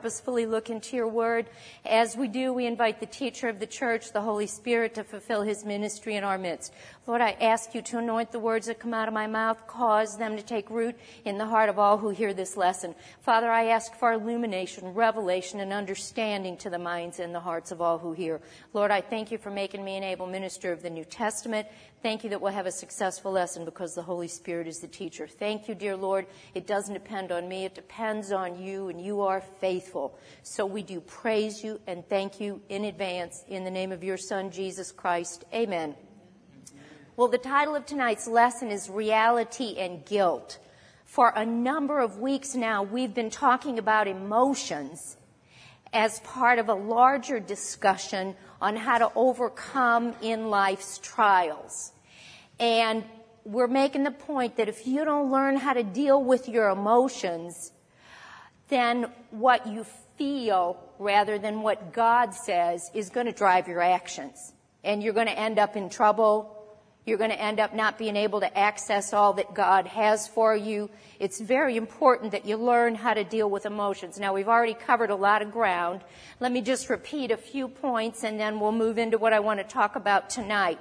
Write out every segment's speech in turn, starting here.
purposefully look into your word. As we do, we invite the teacher of the church, the Holy Spirit, to fulfill his ministry in our midst. Lord, I ask you to anoint the words that come out of my mouth, cause them to take root in the heart of all who hear this lesson. Father, I ask for illumination, revelation, and understanding to the minds and the hearts of all who hear. Lord, I thank you for making me an able minister of the New Testament. Thank you that we'll have a successful lesson because the Holy Spirit is the teacher. Thank you, dear Lord. It doesn't depend on me. It depends on you, and you are faithful. So we do praise you and thank you in advance in the name of your Son, Jesus Christ. Amen. Well, the title of tonight's lesson is Reality and Guilt. For a number of weeks now, we've been talking about emotions as part of a larger discussion on how to overcome in life's trials. And we're making the point that if you don't learn how to deal with your emotions, then what you feel rather than what God says is going to drive your actions. And you're going to end up in trouble. You're going to end up not being able to access all that God has for you. It's very important that you learn how to deal with emotions. Now, we've already covered a lot of ground. Let me just repeat a few points, and then we'll move into what I want to talk about tonight.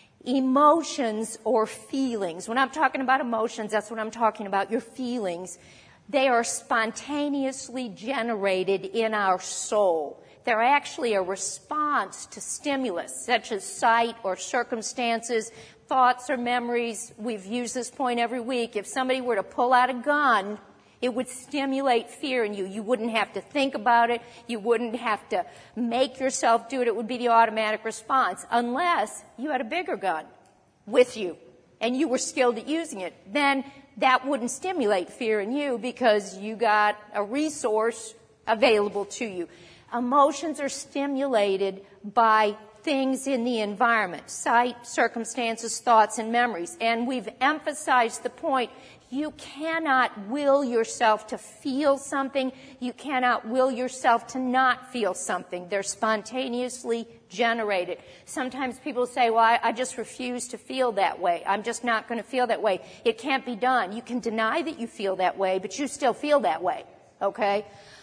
Emotions or feelings. When I'm talking about emotions, that's what I'm talking about, your feelings. They are spontaneously generated in our soul. They're actually a response to stimulus, such as sight or circumstances, thoughts or memories. We've used this point every week. If somebody were to pull out a gun, it would stimulate fear in you. You wouldn't have to think about it. You wouldn't have to make yourself do it. It would be the automatic response, unless you had a bigger gun with you and you were skilled at using it. Then that wouldn't stimulate fear in you because you got a resource available to you. Emotions are stimulated by things in the environment, sight, circumstances, thoughts, and memories. And we've emphasized the point, you cannot will yourself to feel something. You cannot will yourself to not feel something. They're spontaneously generated. Sometimes people say, well, I just refuse to feel that way. I'm just not going to feel that way. It can't be done. You can deny that you feel that way, but you still feel that way, okay?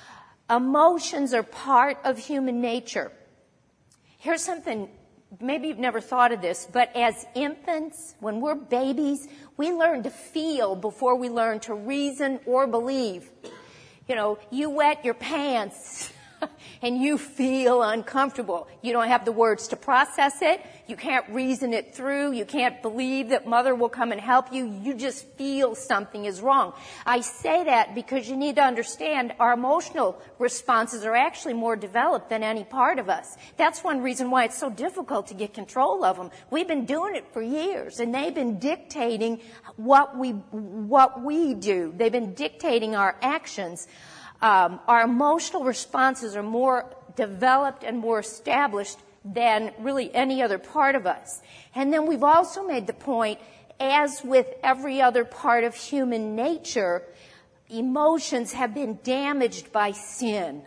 Emotions are part of human nature. Here's something, maybe you've never thought of this, but as infants, when we're babies, we learn to feel before we learn to reason or believe. You know, you wet your pants and you feel uncomfortable. You don't have the words to process it. You can't reason it through. You can't believe that mother will come and help you. You just feel something is wrong. I say that because you need to understand our emotional responses are actually more developed than any part of us. That's one reason why it's so difficult to get control of them. We've been doing it for years, and they've been dictating what we do. They've been dictating our actions. Our emotional responses are more developed and more established than really any other part of us. And then we've also made the point, as with every other part of human nature, emotions have been damaged by sin.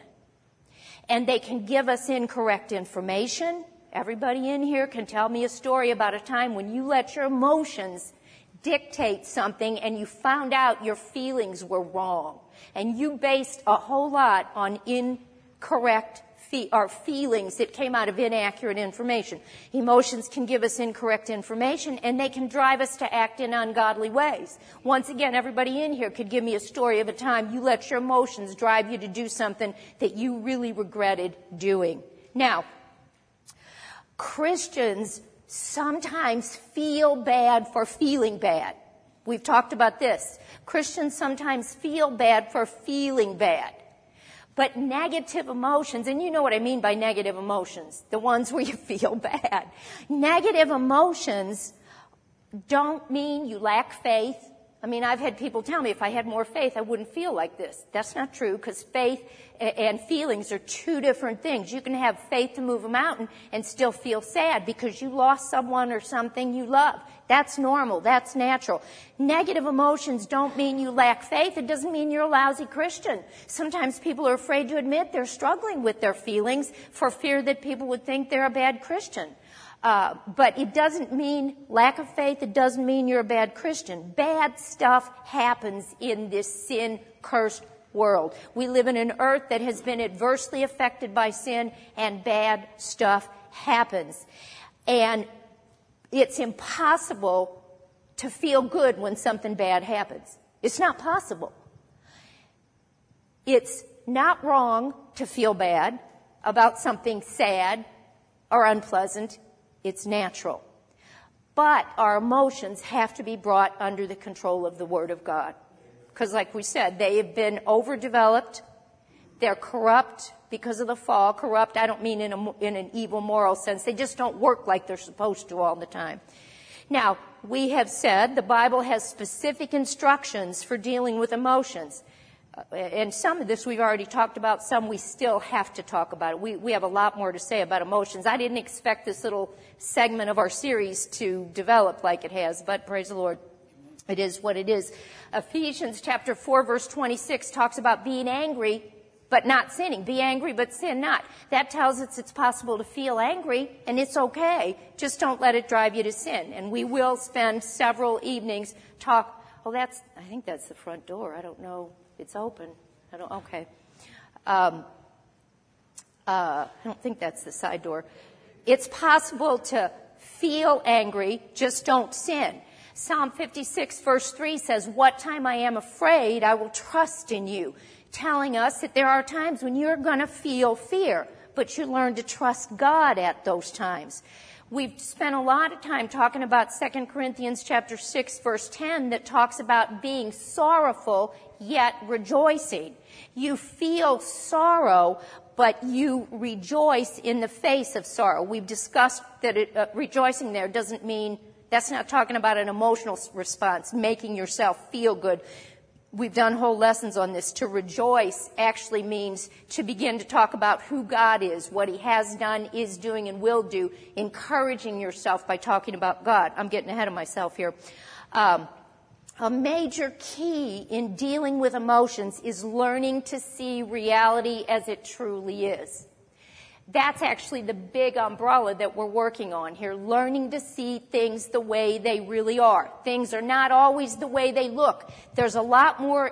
And they can give us incorrect information. Everybody in here can tell me a story about a time when you let your emotions dictate something and you found out your feelings were wrong. And you based a whole lot on incorrect feelings that came out of inaccurate information. Emotions can give us incorrect information, and they can drive us to act in ungodly ways. Once again, everybody in here could give me a story of a time you let your emotions drive you to do something that you really regretted doing. Now, Christians sometimes feel bad for feeling bad. We've talked about this. Christians sometimes feel bad for feeling bad. But negative emotions, and you know what I mean by negative emotions, the ones where you feel bad. Negative emotions don't mean you lack faith. I mean, I've had people tell me if I had more faith, I wouldn't feel like this. That's not true, because faith and feelings are two different things. You can have faith to move a mountain and still feel sad because you lost someone or something you love. That's normal. That's natural. Negative emotions don't mean you lack faith. It doesn't mean you're a lousy Christian. Sometimes people are afraid to admit they're struggling with their feelings for fear that people would think they're a bad Christian. But it doesn't mean lack of faith. It doesn't mean you're a bad Christian. Bad stuff happens in this sin-cursed world. We live in an earth that has been adversely affected by sin, and bad stuff happens. And it's impossible to feel good when something bad happens. It's not possible. It's not wrong to feel bad about something sad or unpleasant. It's natural. But our emotions have to be brought under the control of the Word of God. Because like we said, they have been overdeveloped. They're corrupt because of the fall. Corrupt, I don't mean in an evil moral sense. They just don't work like they're supposed to all the time. Now, we have said the Bible has specific instructions for dealing with emotions. And some of this we've already talked about. Some we still have to talk about. We have a lot more to say about emotions. I didn't expect this little segment of our series to develop like it has, but praise the Lord, it is what it is. Ephesians chapter 4, verse 26 talks about being angry but not sinning. Be angry but sin not. That tells us it's possible to feel angry, and it's okay. Just don't let it drive you to sin. And we will spend several evenings I think that's the front door. I don't know. It's open. Okay. I don't think that's the side door. It's possible to feel angry, just don't sin. Psalm 56 verse 3 says, "What time I am afraid, I will trust in you," telling us that there are times when you're going to feel fear, but you learn to trust God at those times. We've spent a lot of time talking about 2 Corinthians chapter 6 verse 10 that talks about being sorrowful yet rejoicing. You feel sorrow, but you rejoice in the face of sorrow. We've discussed that rejoicing there doesn't mean, that's not talking about an emotional response, making yourself feel good. We've done whole lessons on this. To rejoice actually means to begin to talk about who God is, what He has done, is doing, and will do, encouraging yourself by talking about God. I'm getting ahead of myself here. A major key in dealing with emotions is learning to see reality as it truly is. That's actually the big umbrella that we're working on here, learning to see things the way they really are. Things are not always the way they look. There's a lot more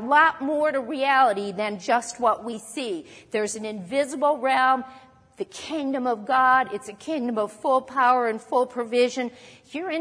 to reality than just what we see. There's an invisible realm, the kingdom of God. It's a kingdom of full power and full provision. Your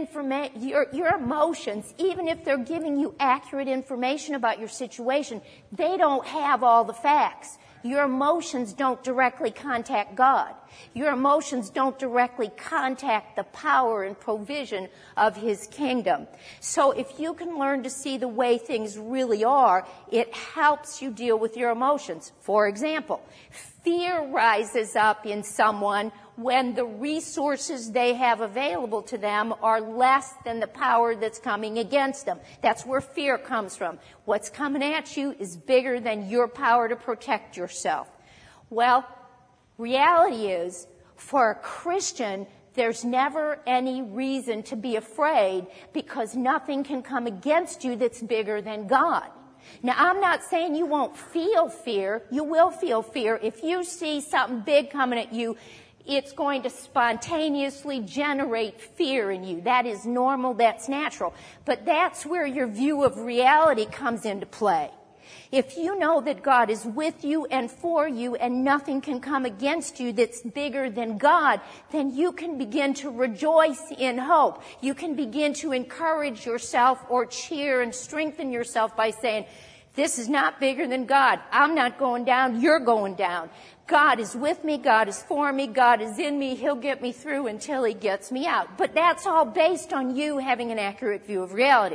emotions, even if they're giving you accurate information about your situation, they don't have all the facts. Your emotions don't directly contact God. Your emotions don't directly contact the power and provision of His kingdom. So if you can learn to see the way things really are, it helps you deal with your emotions. For example, fear rises up in someone when the resources they have available to them are less than the power that's coming against them. That's where fear comes from. What's coming at you is bigger than your power to protect yourself. Well, reality is, for a Christian, there's never any reason to be afraid because nothing can come against you that's bigger than God. Now, I'm not saying you won't feel fear. You will feel fear. If you see something big coming at you, it's going to spontaneously generate fear in you. That is normal. That's natural. But that's where your view of reality comes into play. If you know that God is with you and for you and nothing can come against you that's bigger than God, then you can begin to rejoice in hope. You can begin to encourage yourself or cheer and strengthen yourself by saying, this is not bigger than God. I'm not going down. You're going down. God is with me. God is for me. God is in me. He'll get me through until He gets me out. But that's all based on you having an accurate view of reality.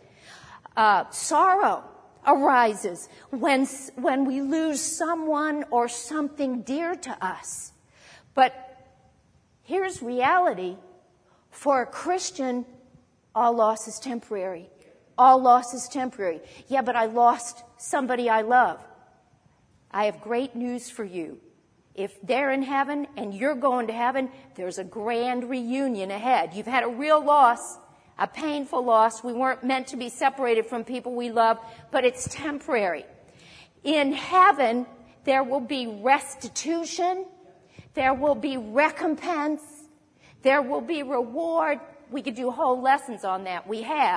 Sorrow arises when we lose someone or something dear to us. But here's reality. For a Christian, all loss is temporary. All loss is temporary. Yeah, but I lost somebody I love. I have great news for you. If they're in heaven and you're going to heaven, there's a grand reunion ahead. You've had a real loss, a painful loss. We weren't meant to be separated from people we love, but it's temporary. In heaven, there will be restitution. There will be recompense. There will be reward. We could do whole lessons on that. We have.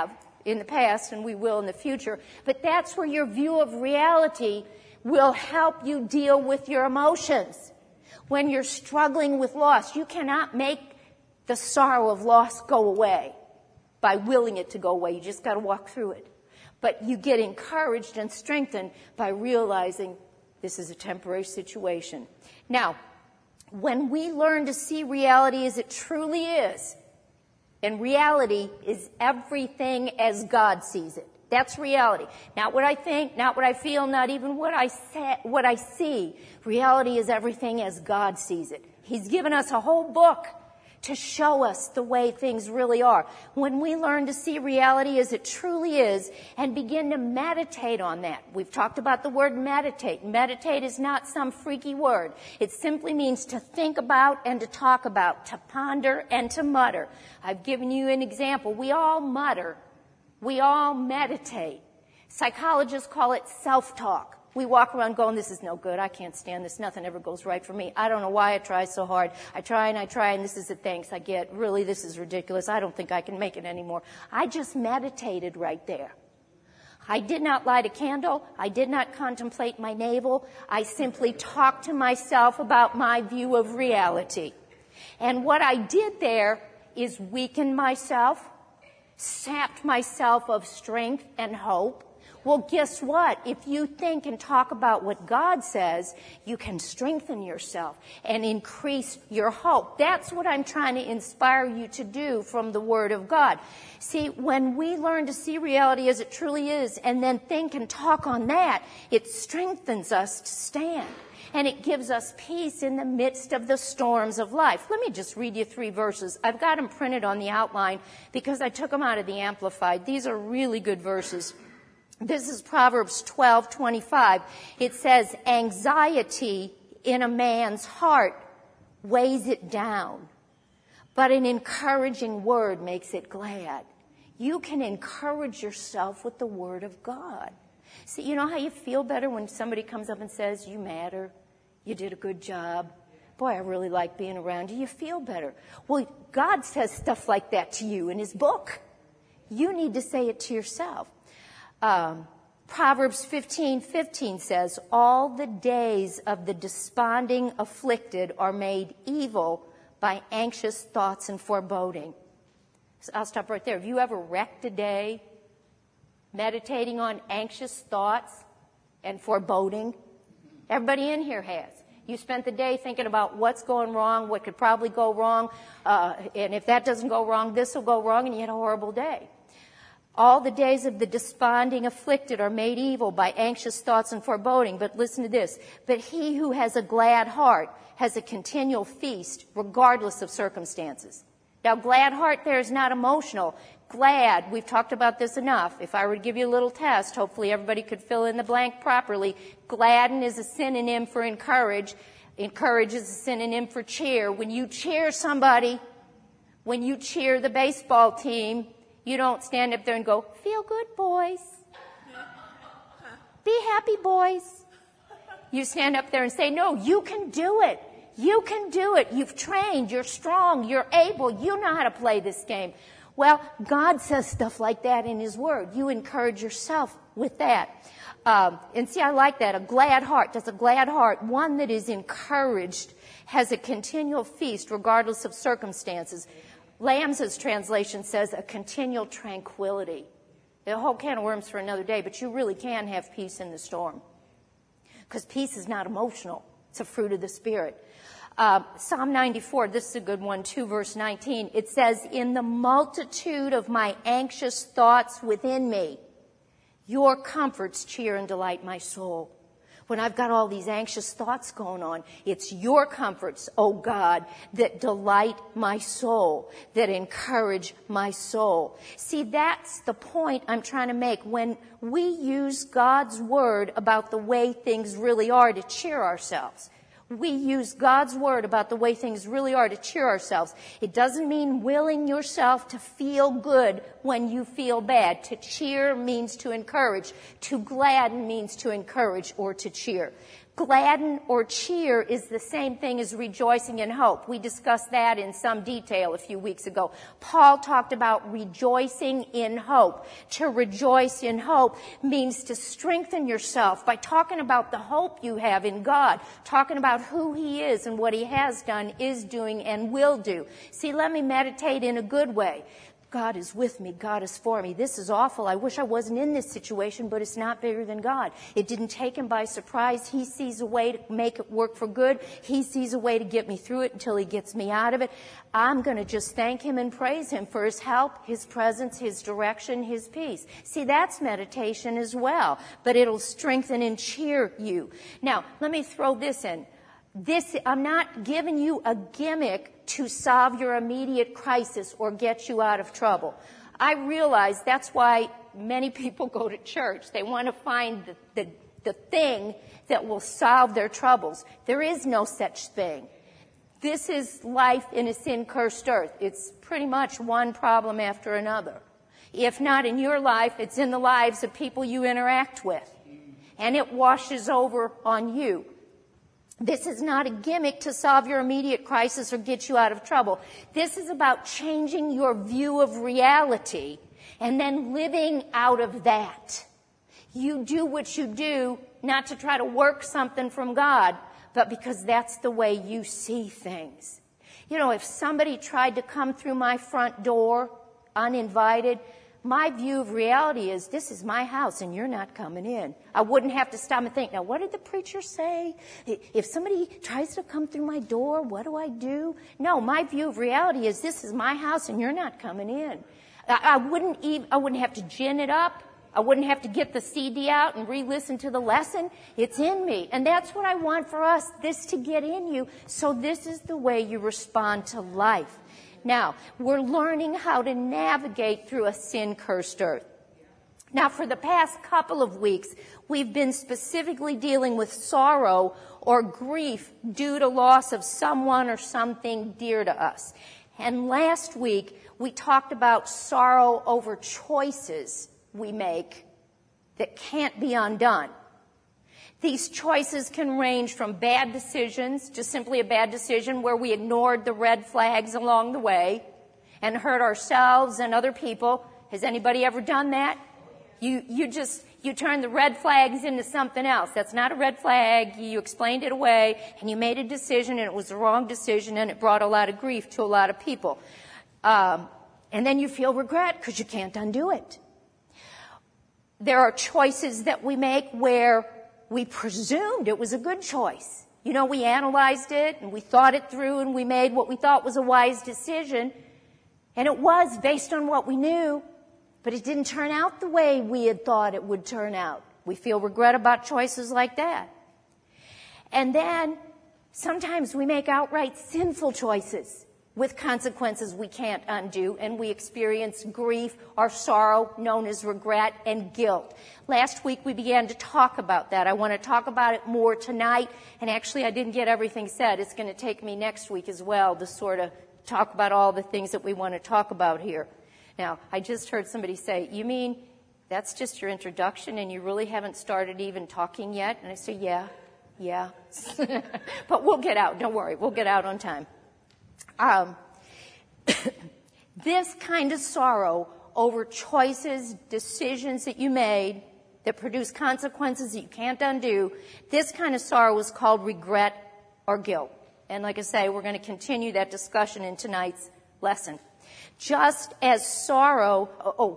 in the past, and we will in the future. But that's where your view of reality will help you deal with your emotions. When you're struggling with loss, you cannot make the sorrow of loss go away by willing it to go away. You just got to walk through it. But you get encouraged and strengthened by realizing this is a temporary situation. Now, when we learn to see reality as it truly is, and reality is everything as God sees it. That's reality. Not what I think, not what I feel, not even what I see. Reality is everything as God sees it. He's given us a whole book to show us the way things really are. When we learn to see reality as it truly is and begin to meditate on that. We've talked about the word meditate. Meditate is not some freaky word. It simply means to think about and to talk about, to ponder and to mutter. I've given you an example. We all mutter. We all meditate. Psychologists call it self-talk. We walk around going, this is no good. I can't stand this. Nothing ever goes right for me. I don't know why I try so hard. I try, and this is the thanks I get. Really, this is ridiculous. I don't think I can make it anymore. I just meditated right there. I did not light a candle. I did not contemplate my navel. I simply talked to myself about my view of reality. And what I did there is weaken myself, sapped myself of strength and hope. Well, guess what? If you think and talk about what God says, you can strengthen yourself and increase your hope. That's what I'm trying to inspire you to do from the Word of God. See, when we learn to see reality as it truly is and then think and talk on that, it strengthens us to stand. And it gives us peace in the midst of the storms of life. Let me just read you 3 verses. I've got them printed on the outline because I took them out of the Amplified. These are really good verses. This is Proverbs 12:25. It says, anxiety in a man's heart weighs it down, but an encouraging word makes it glad. You can encourage yourself with the Word of God. See, you know how you feel better when somebody comes up and says, you matter, you did a good job. Boy, I really like being around you. You feel better. Well, God says stuff like that to you in His book. You need to say it to yourself. Proverbs 15:15 says, all the days of the desponding afflicted are made evil by anxious thoughts and foreboding. So I'll stop right there. Have you ever wrecked a day meditating on anxious thoughts and foreboding? Everybody in here has. You spent the day thinking about what's going wrong, what could probably go wrong, and if that doesn't go wrong, this will go wrong, and you had a horrible day. All the days of the desponding afflicted are made evil by anxious thoughts and foreboding. But listen to this. But he who has a glad heart has a continual feast regardless of circumstances. Now, glad heart there is not emotional. Glad, we've talked about this enough. If I were to give you a little test, hopefully everybody could fill in the blank properly. Gladden is a synonym for encourage. Encourage is a synonym for cheer. When you cheer somebody, when you cheer the baseball team, you don't stand up there and go, feel good, boys. Be happy, boys. You stand up there and say, no, you can do it. You can do it. You've trained. You're strong. You're able. You know how to play this game. Well, God says stuff like that in His Word. You encourage yourself with that. And see, I like that. A glad heart. Does a glad heart, one that is encouraged, has a continual feast regardless of circumstances. Lamb's translation says a continual tranquility. A whole can of worms for another day, but you really can have peace in the storm. Because peace is not emotional. It's a fruit of the Spirit. Psalm 94, this is a good one too, verse 19. It says, in the multitude of my anxious thoughts within me, your comforts cheer and delight my soul. When I've got all these anxious thoughts going on, it's your comforts, oh God, that delight my soul, that encourage my soul. See, that's the point I'm trying to make. When we use God's Word about the way things really are to cheer ourselves, we use God's Word about the way things really are to cheer ourselves. It doesn't mean willing yourself to feel good when you feel bad. To cheer means to encourage. To gladden means to encourage or to cheer. Gladden or cheer is the same thing as rejoicing in hope. We discussed that in some detail a few weeks ago. Paul talked about rejoicing in hope. To rejoice in hope means to strengthen yourself by talking about the hope you have in God, talking about who He is and what He has done, is doing, and will do. See, let me meditate in a good way. God is with me. God is for me. This is awful. I wish I wasn't in this situation, but it's not bigger than God. It didn't take Him by surprise. He sees a way to make it work for good. He sees a way to get me through it until He gets me out of it. I'm going to just thank Him and praise Him for His help, His presence, His direction, His peace. See, that's meditation as well, but it'll strengthen and cheer you. Now, let me throw this in. I'm not giving you a gimmick to solve your immediate crisis or get you out of trouble. I realize that's why many people go to church. They want to find the thing that will solve their troubles. There is no such thing. This is life in a sin-cursed earth. It's pretty much one problem after another. If not in your life, it's in the lives of people you interact with. And it washes over on you. This is not a gimmick to solve your immediate crisis or get you out of trouble. This is about changing your view of reality and then living out of that. You do what you do not to try to work something from God, but because that's the way you see things. You know, if somebody tried to come through my front door uninvited, my view of reality is, this is my house and you're not coming in. I wouldn't have to stop and think, now what did the preacher say? If somebody tries to come through my door, what do I do? No, my view of reality is, this is my house and you're not coming in. I wouldn't have to gin it up. I wouldn't have to get the CD out and re-listen to the lesson. It's in me. And that's what I want for us, this to get in you. So this is the way you respond to life. Now, we're learning how to navigate through a sin-cursed earth. Now, for the past couple of weeks, we've been specifically dealing with sorrow or grief due to loss of someone or something dear to us. And last week, we talked about sorrow over choices we make that can't be undone. These choices can range from bad decisions, just simply a bad decision where we ignored the red flags along the way and hurt ourselves and other people. Has anybody ever done that? You turn the red flags into something else. That's not a red flag. You explained it away and you made a decision and it was the wrong decision and it brought a lot of grief to a lot of people. And then you feel regret because you can't undo it. There are choices that we make where we presumed it was a good choice. You know, we analyzed it and we thought it through and we made what we thought was a wise decision. And it was based on what we knew, but it didn't turn out the way we had thought it would turn out. We feel regret about choices like that. And then sometimes we make outright sinful choices with consequences we can't undo, and we experience grief or sorrow known as regret and guilt. Last week we began to talk about that. I want to talk about it more tonight, and actually I didn't get everything said. It's going to take me next week as well to sort of talk about all the things that we want to talk about here. Now, I just heard somebody say, you mean that's just your introduction and you really haven't started even talking yet? And I say, yeah. But we'll get out. Don't worry. We'll get out on time. This kind of sorrow over choices, decisions that you made that produce consequences that you can't undo, this kind of sorrow is called regret or guilt. And like I say, we're going to continue that discussion in tonight's lesson. Just as sorrow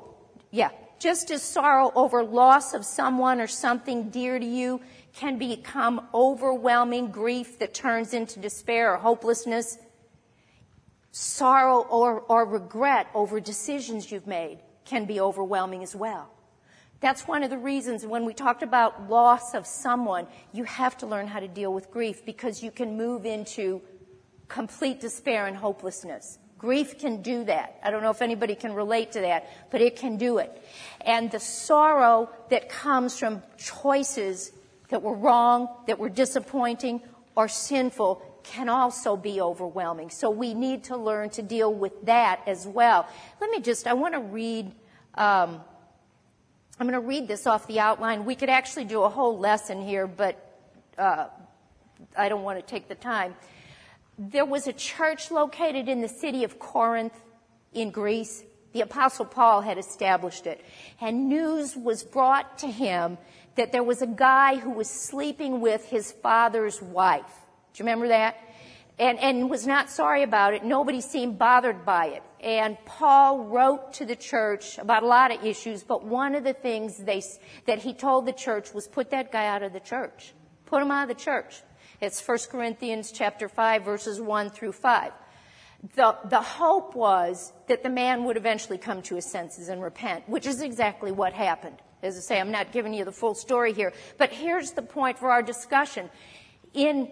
over loss of someone or something dear to you can become overwhelming grief that turns into despair or hopelessness, sorrow or regret over decisions you've made can be overwhelming as well. That's one of the reasons when we talked about loss of someone, you have to learn how to deal with grief because you can move into complete despair and hopelessness. Grief can do that. I don't know if anybody can relate to that, but it can do it. And the sorrow that comes from choices that were wrong, that were disappointing, or sinful can also be overwhelming. So we need to learn to deal with that as well. I want to read, I'm going to read this off the outline. We could actually do a whole lesson here, but I don't want to take the time. There was a church located in the city of Corinth in Greece. The Apostle Paul had established it. And news was brought to him that there was a guy who was sleeping with his father's wife. Do you remember that? And was not sorry about it. Nobody seemed bothered by it. And Paul wrote to the church about a lot of issues, but one of the things that he told the church was put that guy out of the church. Put him out of the church. It's 1 Corinthians chapter 5, verses 1 through 5. The hope was that the man would eventually come to his senses and repent, which is exactly what happened. As I say, I'm not giving you the full story here, but here's the point for our discussion. In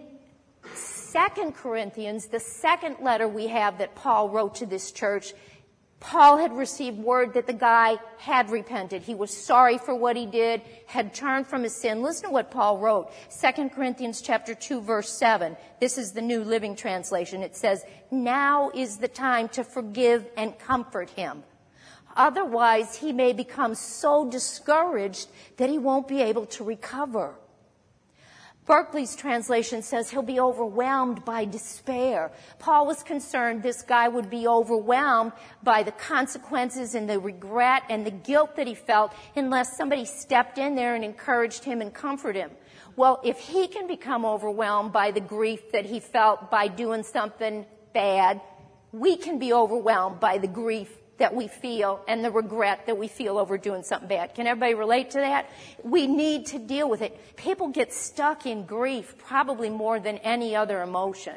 2 Corinthians, the second letter we have that Paul wrote to this church, Paul had received word that the guy had repented. He was sorry for what he did, had turned from his sin. Listen to what Paul wrote. 2 Corinthians chapter 2, verse 7. This is the New Living Translation. It says, "Now is the time to forgive and comfort him. Otherwise, he may become so discouraged that he won't be able to recover." Berkeley's translation says he'll be overwhelmed by despair. Paul was concerned this guy would be overwhelmed by the consequences and the regret and the guilt that he felt unless somebody stepped in there and encouraged him and comforted him. Well, if he can become overwhelmed by the grief that he felt by doing something bad, we can be overwhelmed by the grief that we feel and the regret that we feel over doing something bad. Can everybody relate to that? We need to deal with it. People get stuck in grief probably more than any other emotion.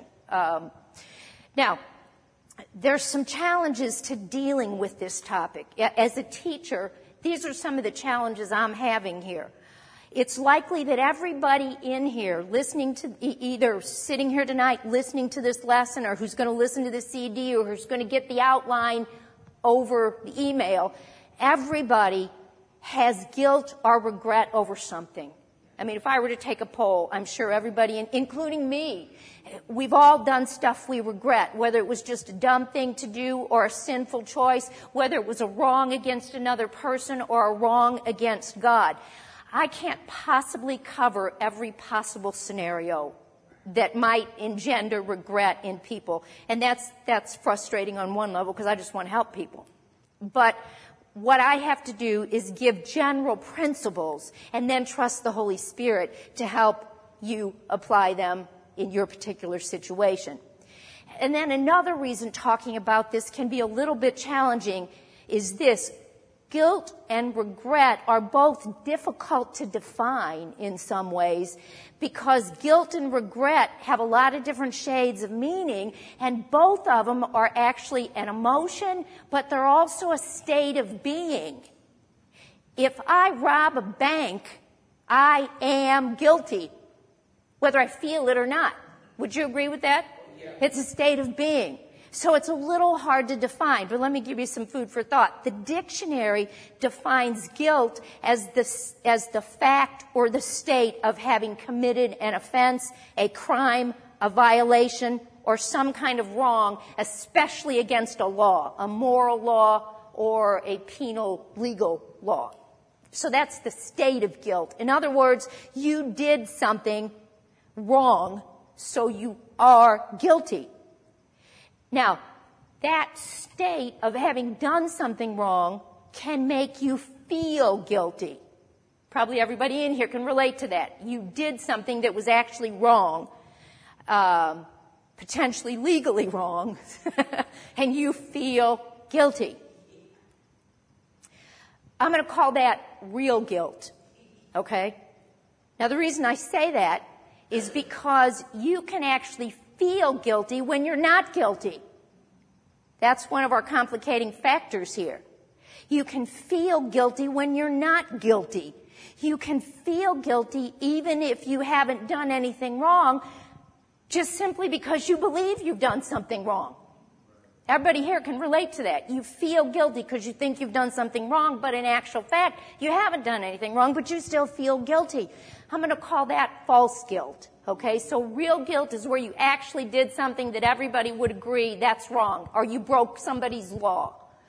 Now, there's some challenges to dealing with this topic. As a teacher, these are some of the challenges I'm having here. It's likely that everybody in here listening to, either sitting here tonight listening to this lesson, or who's going to listen to the CD, or who's going to get the outline over the email, everybody has guilt or regret over something. I mean, if I were to take a poll, I'm sure everybody, including me, we've all done stuff we regret, whether it was just a dumb thing to do or a sinful choice, whether it was a wrong against another person or a wrong against God. I can't possibly cover every possible scenario that might engender regret in people. And that's frustrating on one level because I just want to help people. But what I have to do is give general principles and then trust the Holy Spirit to help you apply them in your particular situation. And then another reason talking about this can be a little bit challenging is this. Guilt and regret are both difficult to define in some ways because guilt and regret have a lot of different shades of meaning, and both of them are actually an emotion, but they're also a state of being. If I rob a bank, I am guilty, whether I feel it or not. Would you agree with that? Yeah. It's a state of being. So it's a little hard to define, but let me give you some food for thought. The dictionary defines guilt as the fact or the state of having committed an offense, a crime, a violation, or some kind of wrong, especially against a law, a moral law or a penal legal law. So that's the state of guilt. In other words, you did something wrong, so you are guilty. Now, that state of having done something wrong can make you feel guilty. Probably everybody in here can relate to that. You did something that was actually wrong, potentially legally wrong, and you feel guilty. I'm going to call that real guilt, okay? Now, the reason I say that is because you can actually feel guilty when you're not guilty. That's one of our complicating factors here. You can feel guilty when you're not guilty. You can feel guilty even if you haven't done anything wrong, just simply because you believe you've done something wrong. Everybody here can relate to that. You feel guilty because you think you've done something wrong, but in actual fact, you haven't done anything wrong, but you still feel guilty. I'm going to call that false guilt. Okay, so real guilt is where you actually did something that everybody would agree that's wrong, or you broke somebody's law.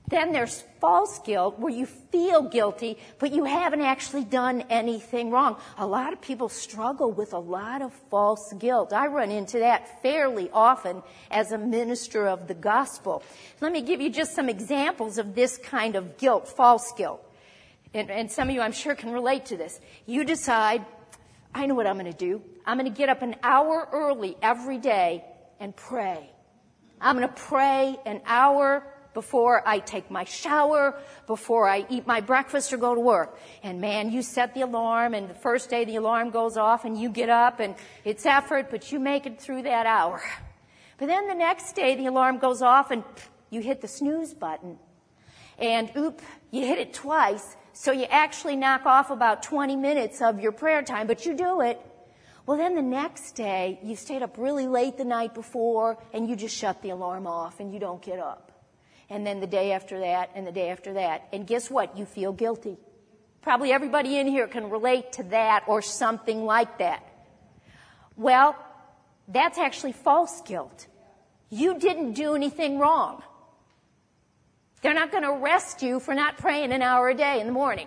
Then there's false guilt, where you feel guilty, but you haven't actually done anything wrong. A lot of people struggle with a lot of false guilt. I run into that fairly often as a minister of the gospel. Let me give you just some examples of this kind of guilt, false guilt. And some of you, I'm sure, can relate to this. You decide, I know what I'm going to do. I'm going to get up an hour early every day and pray. I'm going to pray an hour before I take my shower, before I eat my breakfast or go to work. And man, you set the alarm, and the first day the alarm goes off, and you get up, and it's effort, but you make it through that hour. But then the next day the alarm goes off, and you hit the snooze button. And you hit it twice, so you actually knock off about 20 minutes of your prayer time, but you do it. Well, then the next day, you stayed up really late the night before, and you just shut the alarm off, and you don't get up. And then the day after that, and the day after that. And guess what? You feel guilty. Probably everybody in here can relate to that or something like that. Well, that's actually false guilt. You didn't do anything wrong. They're not going to arrest you for not praying an hour a day in the morning.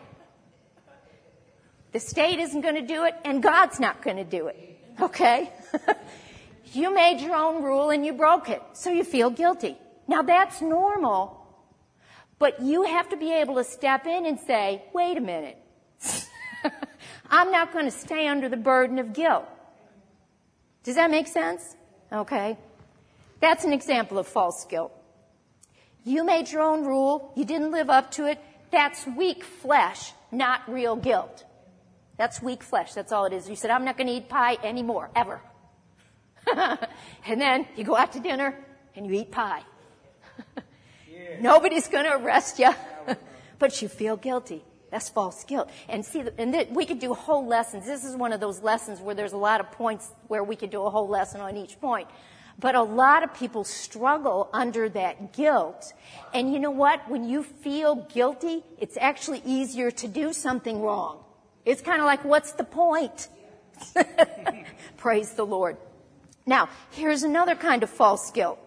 The state isn't going to do it, and God's not going to do it. Okay? You made your own rule and you broke it, so you feel guilty. Now that's normal, but you have to be able to step in and say, wait a minute. I'm not going to stay under the burden of guilt. Does that make sense? Okay. That's an example of false guilt. You made your own rule. You didn't live up to it. That's weak flesh, not real guilt. That's weak flesh. That's all it is. You said, I'm not going to eat pie anymore, ever. And then you go out to dinner and you eat pie. Nobody's going to arrest you, but you feel guilty. That's false guilt. And see, we could do whole lessons. This is one of those lessons where there's a lot of points where we could do a whole lesson on each point. But a lot of people struggle under that guilt. And you know what? When you feel guilty, it's actually easier to do something wrong. It's kind of like, what's the point? Praise the Lord. Now, here's another kind of false guilt.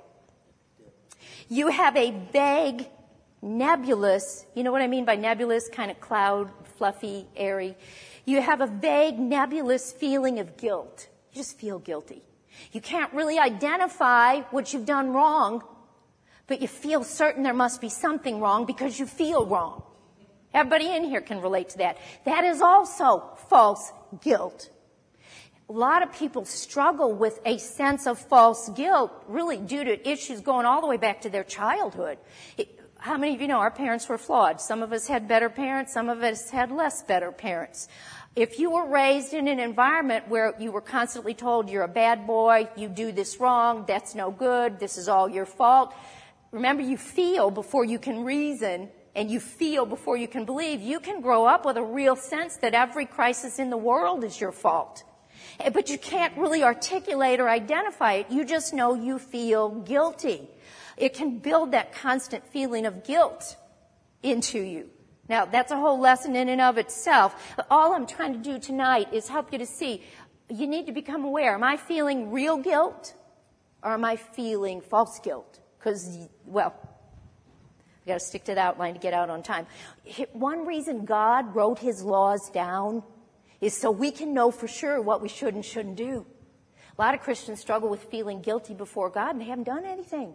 You have a vague, nebulous, you know what I mean by nebulous, kind of cloud, fluffy, airy. You have a vague, nebulous feeling of guilt. You just feel guilty. You can't really identify what you've done wrong, but you feel certain there must be something wrong because you feel wrong. Everybody in here can relate to that. That is also false guilt. A lot of people struggle with a sense of false guilt, really due to issues going all the way back to their childhood. How many of you know our parents were flawed? Some of us had better parents, some of us had less better parents. If you were raised in an environment where you were constantly told you're a bad boy, you do this wrong, that's no good, this is all your fault. Remember, you feel before you can reason, and you feel before you can believe. You can grow up with a real sense that every crisis in the world is your fault. But you can't really articulate or identify it. You just know you feel guilty. It can build that constant feeling of guilt into you. Now, that's a whole lesson in and of itself. All I'm trying to do tonight is help you to see, you need to become aware. Am I feeling real guilt or am I feeling false guilt? Because, well, I've got to stick to the outline to get out on time. One reason God wrote his laws down is so we can know for sure what we should and shouldn't do. A lot of Christians struggle with feeling guilty before God, and they haven't done anything.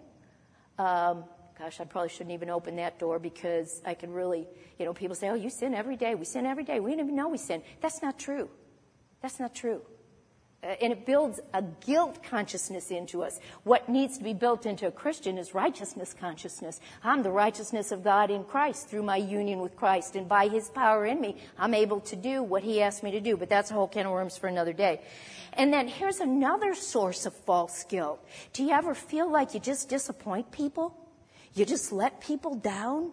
Gosh, I probably shouldn't even open that door because I could really, people say, oh, you sin every day. We sin every day. We didn't even know we sin. That's not true. That's not true. And it builds a guilt consciousness into us. What needs to be built into a Christian is righteousness consciousness. I'm the righteousness of God in Christ through my union with Christ. And by his power in me, I'm able to do what he asked me to do. But that's a whole can of worms for another day. And then here's another source of false guilt. Do you ever feel like you just disappoint people? You just let people down?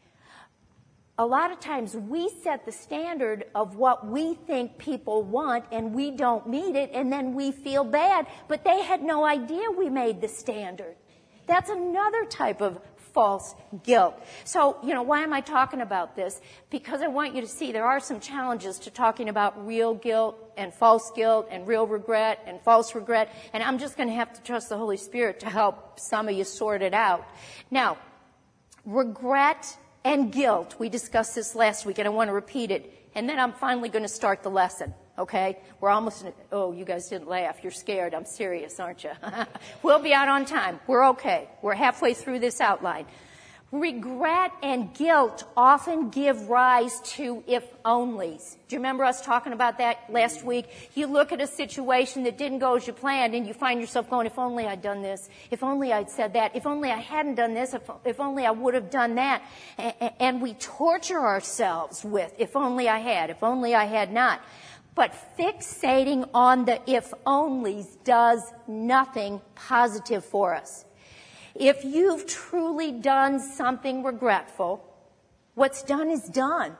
A lot of times we set the standard of what we think people want and we don't meet it and then we feel bad, but they had no idea we made the standard. That's another type of false guilt. So, why am I talking about this? Because I want you to see there are some challenges to talking about real guilt and false guilt and real regret and false regret, and I'm just going to have to trust the Holy Spirit to help some of you sort it out. Now, regret and guilt. We discussed this last week, and I want to repeat it. And then I'm finally going to start the lesson, okay? We're almost, oh, you guys didn't laugh. You're scared. I'm serious, aren't you? We'll be out on time. We're okay. We're halfway through this outline. Regret and guilt often give rise to if-onlys. Do you remember us talking about that last week? You look at a situation that didn't go as you planned, and you find yourself going, if only I'd done this, if only I'd said that, if only I hadn't done this, if only I would have done that. And we torture ourselves with, if only I had not. But fixating on the if-onlys does nothing positive for us. If you've truly done something regretful, what's done is done.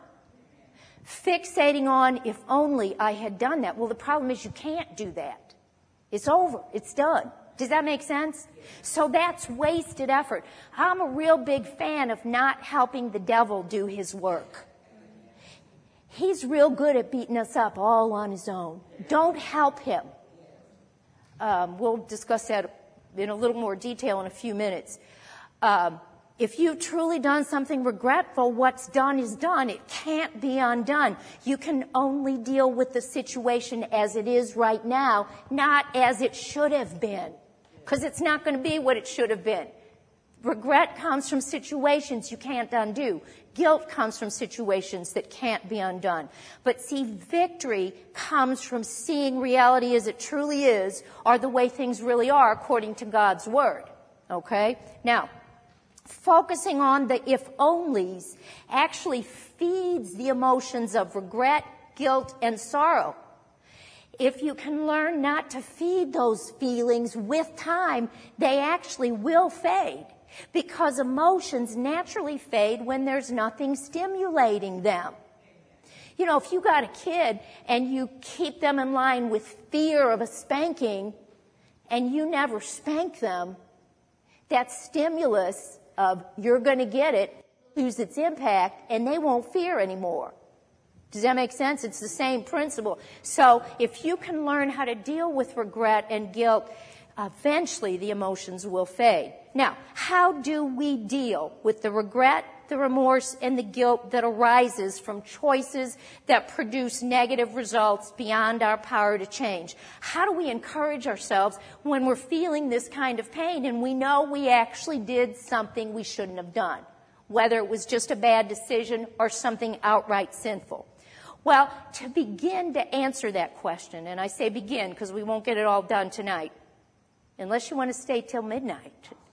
Fixating on, if only I had done that. Well, the problem is you can't do that. It's over. It's done. Does that make sense? So that's wasted effort. I'm a real big fan of not helping the devil do his work. He's real good at beating us up all on his own. Don't help him. We'll discuss that in a little more detail in a few minutes. If you've truly done something regretful, what's done is done. It can't be undone. You can only deal with the situation as it is right now, not as it should have been, because it's not going to be what it should have been. Regret comes from situations you can't undo. Guilt comes from situations that can't be undone. But see, victory comes from seeing reality as it truly is, or the way things really are according to God's Word. Okay? Now, focusing on the if-onlys actually feeds the emotions of regret, guilt, and sorrow. If you can learn not to feed those feelings with time, they actually will fade. Because emotions naturally fade when there's nothing stimulating them. You know, if you got a kid and you keep them in line with fear of a spanking and you never spank them, that stimulus of you're going to get it lose its impact and they won't fear anymore. Does that make sense? It's the same principle. So if you can learn how to deal with regret and guilt, eventually the emotions will fade. Now, how do we deal with the regret, the remorse, and the guilt that arises from choices that produce negative results beyond our power to change? How do we encourage ourselves when we're feeling this kind of pain and we know we actually did something we shouldn't have done, whether it was just a bad decision or something outright sinful? Well, to begin to answer that question, and I say begin because we won't get it all done tonight, unless you want to stay till midnight.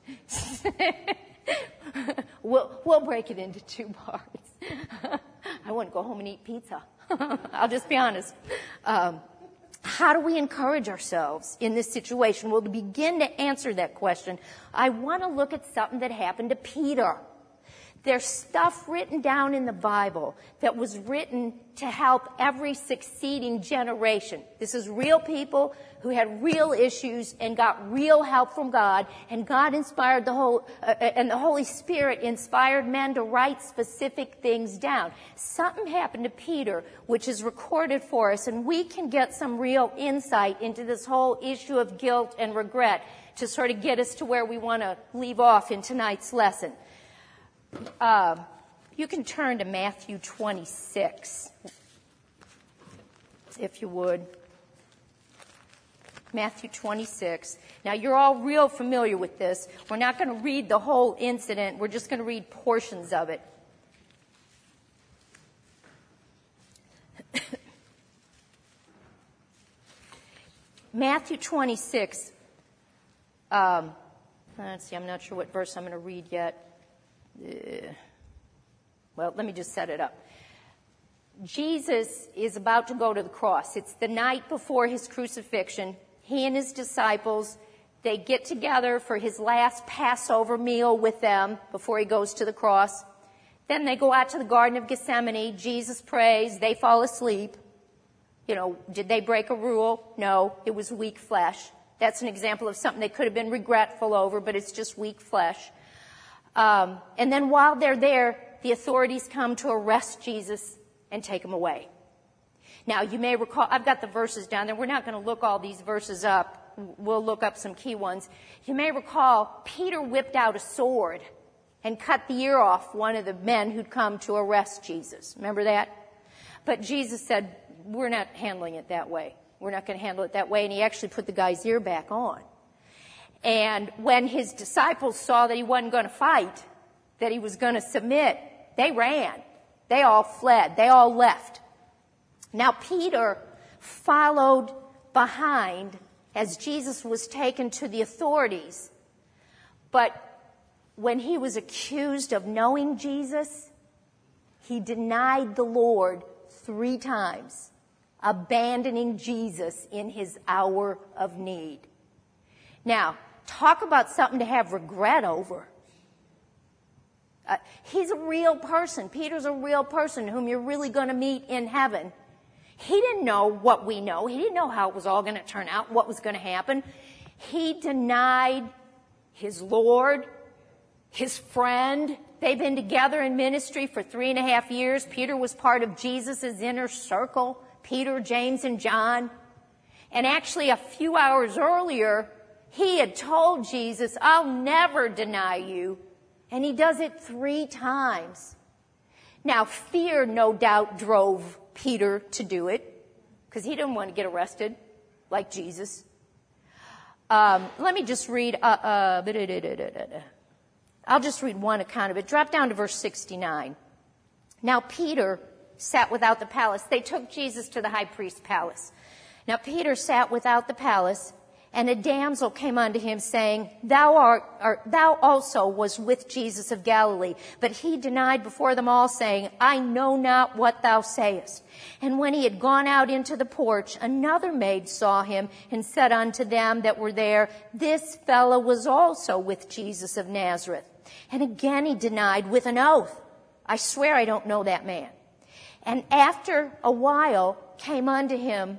We'll break it into two parts. I want to go home and eat pizza. I'll just be honest. How do we encourage ourselves in this situation? Well, to begin to answer that question, I want to look at something that happened to Peter. There's stuff written down in the Bible that was written to help every succeeding generation. This is real people who had real issues and got real help from God, and God inspired the Holy Spirit inspired men to write specific things down. Something happened to Peter, which is recorded for us, and we can get some real insight into this whole issue of guilt and regret to sort of get us to where we want to leave off in tonight's lesson. You can turn to Matthew 26, if you would. Matthew 26. Now, you're all real familiar with this. We're not going to read the whole incident. We're just going to read portions of it. Matthew 26. Let's see, I'm not sure what verse I'm going to read yet. Well, let me just set it up. Jesus is about to go to the cross. It's the night before his crucifixion. He and his disciples, they get together for his last Passover meal with them before he goes to the cross. Then they go out to the Garden of Gethsemane. Jesus prays. They fall asleep. You know, did they break a rule? No, it was weak flesh. That's an example of something they could have been regretful over, but it's just weak flesh. And then while they're there, the authorities come to arrest Jesus and take him away. Now, you may recall, I've got the verses down there. We're not going to look all these verses up. We'll look up some key ones. You may recall Peter whipped out a sword and cut the ear off one of the men who'd come to arrest Jesus. Remember that? But Jesus said, we're not handling it that way. We're not going to handle it that way. And he actually put the guy's ear back on. And when his disciples saw that he wasn't going to fight, that he was going to submit, they ran. They all fled. They all left. Now Peter followed behind as Jesus was taken to the authorities. But when he was accused of knowing Jesus, he denied the Lord 3 times, abandoning Jesus in his hour of need. Now, talk about something to have regret over. He's a real person. Peter's a real person whom you're really going to meet in heaven. He didn't know what we know. He didn't know how it was all going to turn out, what was going to happen. He denied his Lord, his friend. They've been together in ministry for 3.5 years. Peter was part of Jesus' inner circle, Peter, James, and John. And actually, a few hours earlier, he had told Jesus, I'll never deny you. And he does it 3 times. Now, fear, no doubt, drove Peter to do it, because he didn't want to get arrested like Jesus. Let me just read, I'll just read one account of it. Drop down to verse 69. Now Peter sat without the palace. They took Jesus to the high priest's palace. Now Peter sat without the palace, and a damsel came unto him, saying, Thou also was with Jesus of Galilee. But he denied before them all, saying, I know not what thou sayest. And when he had gone out into the porch, another maid saw him, and said unto them that were there, This fellow was also with Jesus of Nazareth. And again he denied with an oath, I swear I don't know that man. And after a while came unto him,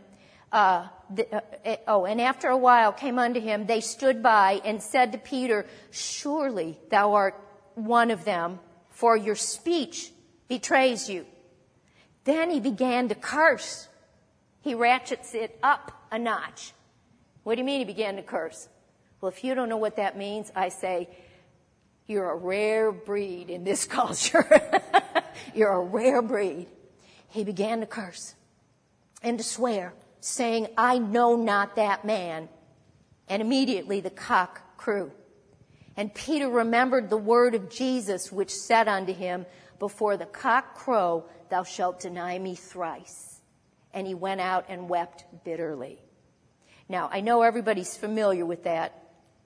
they stood by and said to Peter, Surely thou art one of them, for your speech betrays you. Then he began to curse. He ratchets it up a notch. What do you mean he began to curse? Well, if you don't know what that means, I say, you're a rare breed in this culture. You're a rare breed. He began to curse and to swear, saying, I know not that man. And immediately the cock crew. And Peter remembered the word of Jesus, which said unto him, Before the cock crow, thou shalt deny me thrice. And he went out and wept bitterly. Now, I know everybody's familiar with that.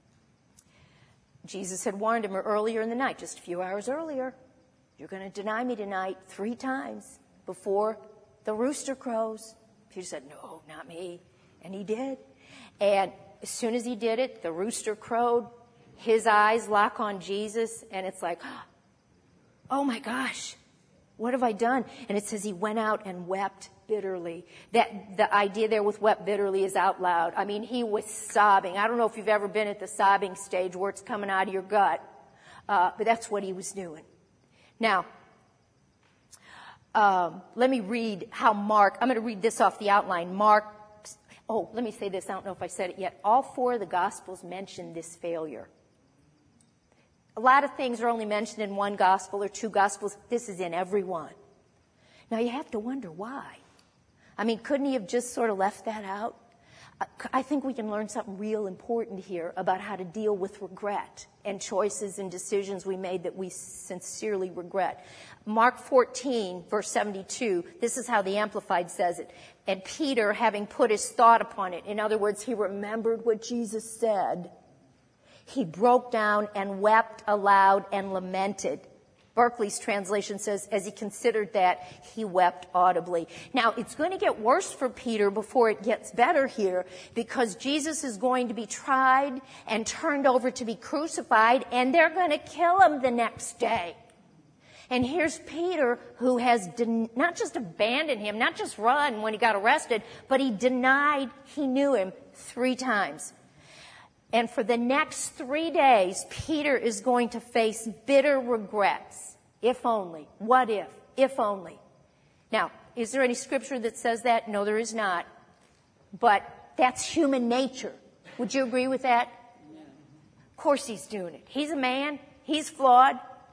Jesus had warned him earlier in the night, just a few hours earlier, you're going to deny me tonight 3 times before the rooster crows. Peter said, no, not me. And he did. And as soon as he did it, the rooster crowed. His eyes lock on Jesus. And it's like, oh my gosh, what have I done? And it says he went out and wept bitterly. That the idea there with wept bitterly is out loud. I mean, he was sobbing. I don't know if you've ever been at the sobbing stage where it's coming out of your gut. But that's what he was doing. Now, let me read how Mark, I'm going to read this off the outline. Let me say this. I don't know if I said it yet. All 4 of the Gospels mention this failure. A lot of things are only mentioned in one Gospel or 2 Gospels. This is in every one. Now, you have to wonder why. I mean, couldn't he have just sort of left that out? I think we can learn something real important here about how to deal with regret and choices and decisions we made that we sincerely regret. Mark 14, verse 72, this is how the Amplified says it. And Peter, having put his thought upon it, in other words, he remembered what Jesus said, he broke down and wept aloud and lamented. Barclay's translation says, as he considered that, he wept audibly. Now, it's going to get worse for Peter before it gets better here, because Jesus is going to be tried and turned over to be crucified, and they're going to kill him the next day. And here's Peter, who has not just abandoned him, not just run when he got arrested, but he denied he knew him 3 times. And for the next 3 days, Peter is going to face bitter regrets. If only. What if? If only. Now, is there any scripture that says that? No, there is not. But that's human nature. Would you agree with that? Of course he's doing it. He's a man. He's flawed.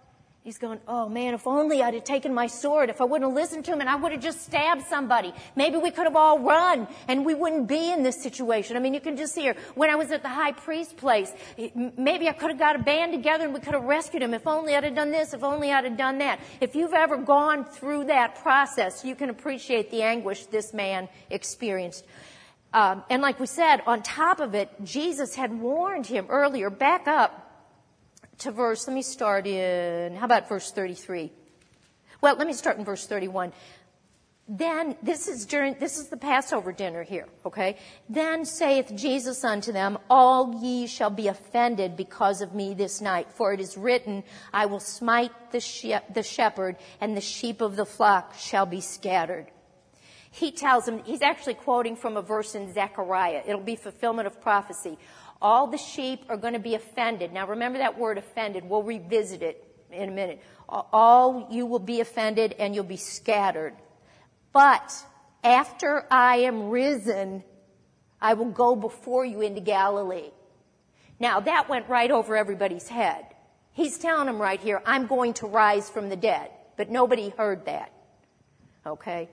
He's going, oh man, if only I'd have taken my sword, if I wouldn't have listened to him and I would have just stabbed somebody. Maybe we could have all run and we wouldn't be in this situation. I mean, you can just see her. When I was at the high priest's place, maybe I could have got a band together and we could have rescued him. If only I'd have done this, if only I'd have done that. If you've ever gone through that process, you can appreciate the anguish this man experienced. And like we said, on top of it, Jesus had warned him earlier. Back up to let me start in, how about verse 33? Well, let me start in verse 31. Then, this is the Passover dinner here, okay? Then saith Jesus unto them, all ye shall be offended because of me this night, for it is written, I will smite the shepherd, and the sheep of the flock shall be scattered. He tells them, he's actually quoting from a verse in Zechariah. It'll be fulfillment of prophecy. All the sheep are going to be offended. Now remember that word offended. We'll revisit it in a minute. All you will be offended and you'll be scattered. But after I am risen, I will go before you into Galilee. Now that went right over everybody's head. He's telling them right here, I'm going to rise from the dead. But nobody heard that. Okay?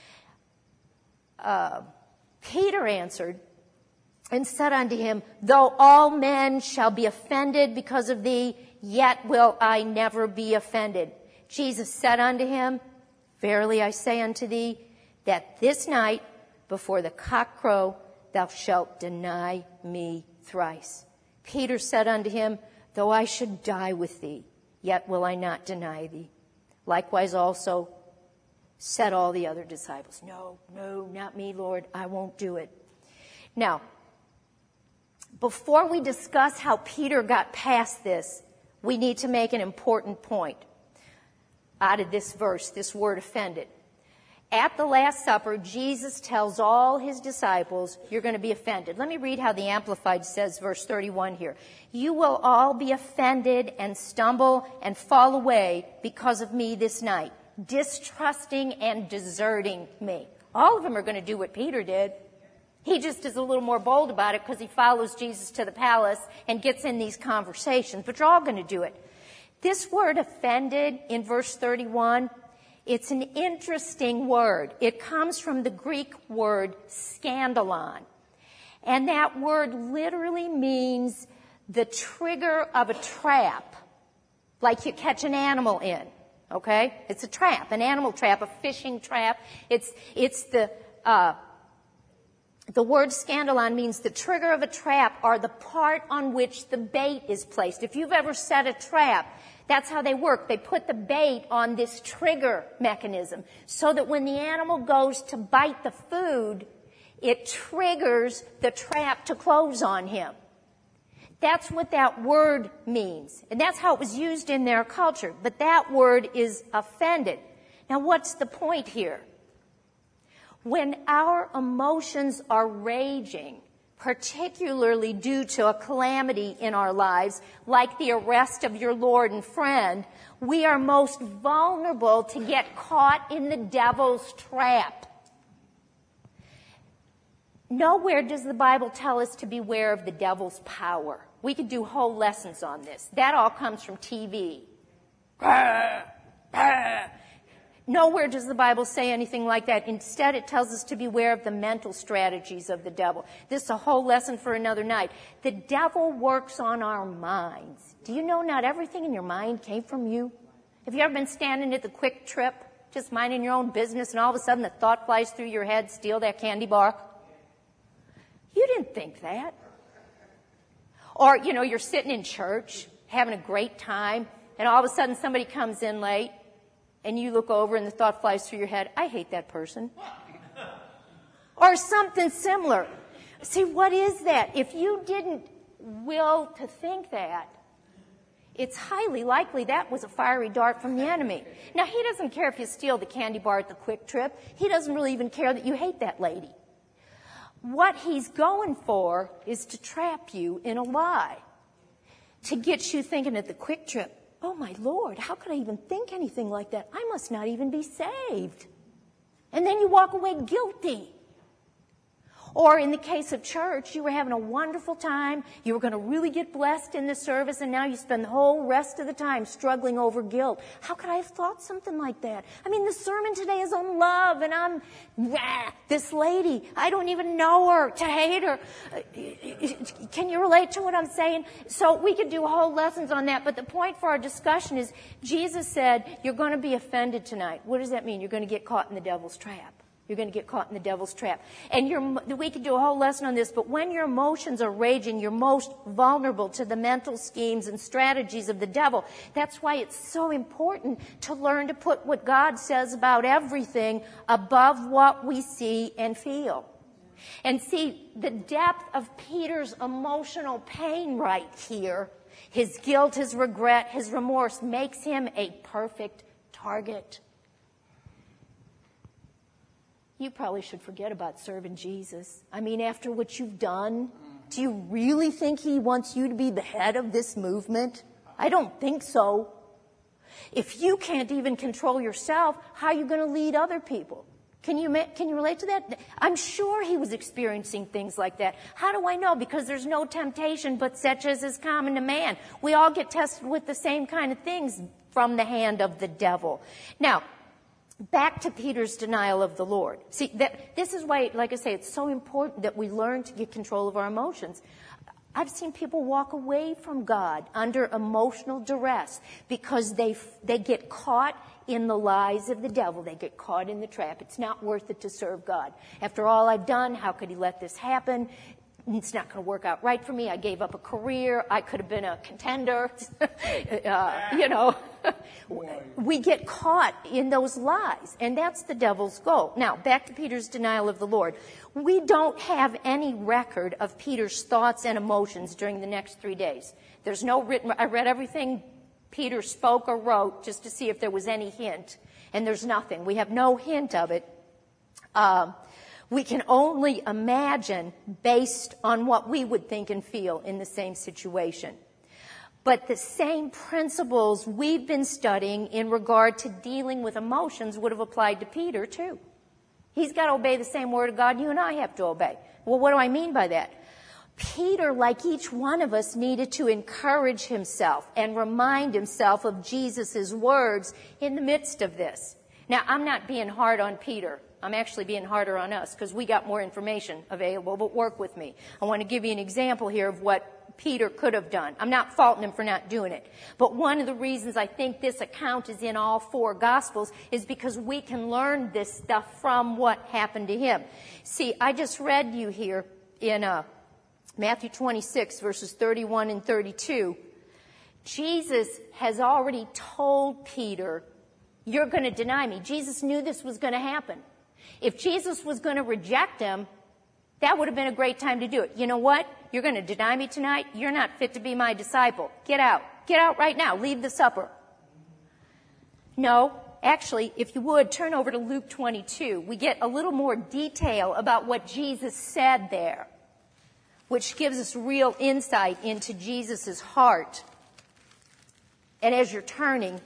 Peter answered and said unto him, though all men shall be offended because of thee, yet will I never be offended. Jesus said unto him, verily I say unto thee, that this night before the cock crow, thou shalt deny me thrice. Peter said unto him, though I should die with thee, yet will I not deny thee. Likewise also said all the other disciples, no, not me, Lord, I won't do it. Now, before we discuss how Peter got past this, we need to make an important point out of this verse, this word offended. At the Last Supper, Jesus tells all his disciples, you're going to be offended. Let me read how the Amplified says, verse 31 here. You will all be offended and stumble and fall away because of me this night, distrusting and deserting me. All of them are going to do what Peter did. He just is a little more bold about it because he follows Jesus to the palace and gets in these conversations. But you're all going to do it. This word offended in verse 31, it's an interesting word. It comes from the Greek word scandalon. And that word literally means the trigger of a trap, like you catch an animal in. Okay? It's a trap, an animal trap, a fishing trap. The word scandalon means the trigger of a trap or the part on which the bait is placed. If you've ever set a trap, that's how they work. They put the bait on this trigger mechanism so that when the animal goes to bite the food, it triggers the trap to close on him. That's what that word means. And that's how it was used in their culture. But that word is offended. Now what's the point here? When our emotions are raging, particularly due to a calamity in our lives, like the arrest of your Lord and friend, we are most vulnerable to get caught in the devil's trap. Nowhere does the Bible tell us to beware of the devil's power. We could do whole lessons on this. That all comes from TV. Nowhere does the Bible say anything like that. Instead, it tells us to beware of the mental strategies of the devil. This is a whole lesson for another night. The devil works on our minds. Do you know not everything in your mind came from you? Have you ever been standing at the Quick Trip, just minding your own business, and all of a sudden the thought flies through your head, steal that candy bar? You didn't think that. Or, you're sitting in church, having a great time, and all of a sudden somebody comes in late, and you look over and the thought flies through your head, I hate that person. Or something similar. See, what is that? If you didn't will to think that, it's highly likely that was a fiery dart from the enemy. Now, he doesn't care if you steal the candy bar at the Quick Trip. He doesn't really even care that you hate that lady. What he's going for is to trap you in a lie, to get you thinking at the Quick Trip, oh my Lord, how could I even think anything like that? I must not even be saved. And then you walk away guilty. Or in the case of church, you were having a wonderful time, you were going to really get blessed in the service, and now you spend the whole rest of the time struggling over guilt. How could I have thought something like that? I mean, the sermon today is on love, and I'm, this lady, I don't even know her, to hate her. Can you relate to what I'm saying? So we could do whole lessons on that, but the point for our discussion is Jesus said, you're going to be offended tonight. What does that mean? You're going to get caught in the devil's trap. You're going to get caught in the devil's trap. And we could do a whole lesson on this, but when your emotions are raging, you're most vulnerable to the mental schemes and strategies of the devil. That's why it's so important to learn to put what God says about everything above what we see and feel. And see, the depth of Peter's emotional pain right here, his guilt, his regret, his remorse, makes him a perfect target. You probably should forget about serving Jesus. I mean, after what you've done, do you really think he wants you to be the head of this movement? I don't think so. If you can't even control yourself, how are you going to lead other people? Can you relate to that? I'm sure he was experiencing things like that. How do I know? Because there's no temptation but such as is common to man. We all get tested with the same kind of things from the hand of the devil. Now, back to Peter's denial of the Lord. See, this is why, like I say, it's so important that we learn to get control of our emotions. I've seen people walk away from God under emotional duress because they get caught in the lies of the devil. They get caught in the trap. It's not worth it to serve God. After all I've done, how could he let this happen? It's not going to work out right for me. I gave up a career. I could have been a contender. We get caught in those lies, and that's the devil's goal. Now, back to Peter's denial of the Lord. We don't have any record of Peter's thoughts and emotions during the next 3 days. There's no written, I read everything Peter spoke or wrote just to see if there was any hint, and there's nothing. We have no hint of it. We can only imagine based on what we would think and feel in the same situation. But the same principles we've been studying in regard to dealing with emotions would have applied to Peter too. He's got to obey the same word of God you and I have to obey. Well, what do I mean by that? Peter, like each one of us, needed to encourage himself and remind himself of Jesus' words in the midst of this. Now, I'm not being hard on Peter. I'm actually being harder on us because we got more information available, but work with me. I want to give you an example here of what Peter could have done. I'm not faulting him for not doing it. But one of the reasons I think this account is in all four Gospels is because we can learn this stuff from what happened to him. See, I just read you here in Matthew 26, verses 31 and 32. Jesus has already told Peter, you're going to deny me. Jesus knew this was going to happen. If Jesus was going to reject him, that would have been a great time to do it. You know what? You're going to deny me tonight? You're not fit to be my disciple. Get out. Get out right now. Leave the supper. No, actually, if you would, turn over to Luke 22. We get a little more detail about what Jesus said there, which gives us real insight into Jesus' heart. And as you're turning,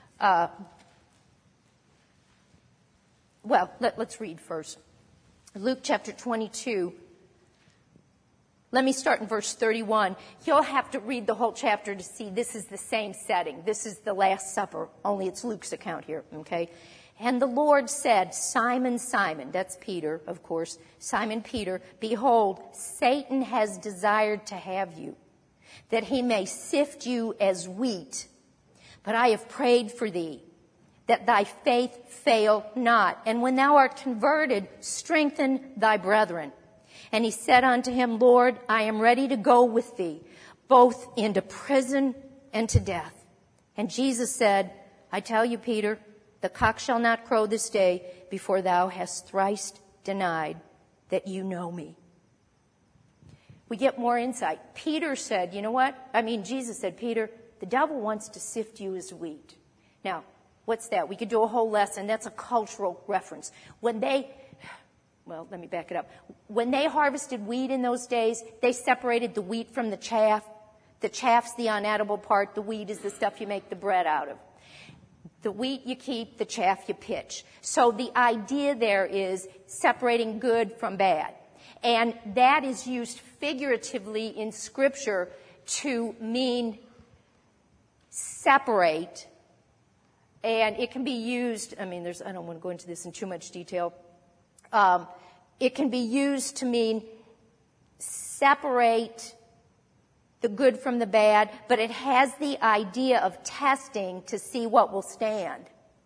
let's read first. Luke chapter 22. Let me start in verse 31. You'll have to read the whole chapter to see this is the same setting. This is the Last Supper, only it's Luke's account here, okay? And the Lord said, Simon, Simon, that's Peter, of course, Simon Peter, behold, Satan has desired to have you, that he may sift you as wheat. But I have prayed for thee, that thy faith fail not. And when thou art converted, strengthen thy brethren. And he said unto him, Lord, I am ready to go with thee, both into prison and to death. And Jesus said, I tell you, Peter, the cock shall not crow this day before thou hast thrice denied that you know me. We get more insight. Peter said, you know what? Jesus said, Peter, the devil wants to sift you as wheat. Now, what's that? We could do a whole lesson. That's a cultural reference. Let me back it up. When they harvested wheat in those days, they separated the wheat from the chaff. The chaff's the unedible part. The wheat is the stuff you make the bread out of. The wheat you keep, the chaff you pitch. So the idea there is separating good from bad. And that is used figuratively in Scripture to mean separate. And it can be used, I don't want to go into this in too much detail. It can be used to mean separate the good from the bad, but it has the idea of testing to see what will stand.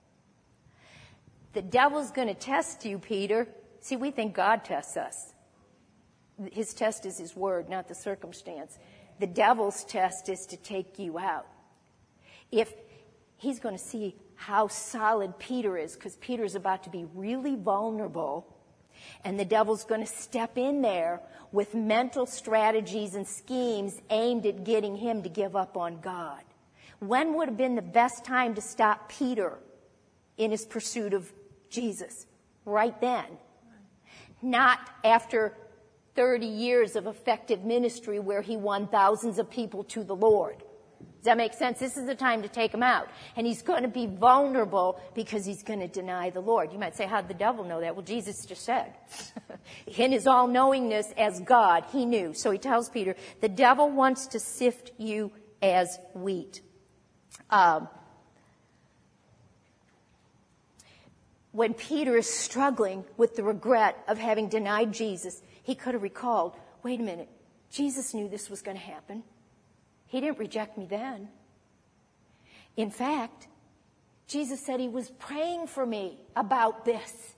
The devil's going to test you, Peter. See, we think God tests us. His test is his word, not the circumstance. The devil's test is to take you out. If he's going to see how solid Peter is, because Peter's about to be really vulnerable, and the devil's going to step in there with mental strategies and schemes aimed at getting him to give up on God. When would have been the best time to stop Peter in his pursuit of Jesus? Right then. Not after 30 years of effective ministry where he won thousands of people to the Lord. Does that make sense? This is the time to take him out. And he's going to be vulnerable because he's going to deny the Lord. You might say, how did the devil know that? Well, Jesus just said. In his all-knowingness as God, he knew. So he tells Peter, the devil wants to sift you as wheat. When Peter is struggling with the regret of having denied Jesus, he could have recalled, wait a minute, Jesus knew this was going to happen. He didn't reject me then. In fact, Jesus said he was praying for me about this.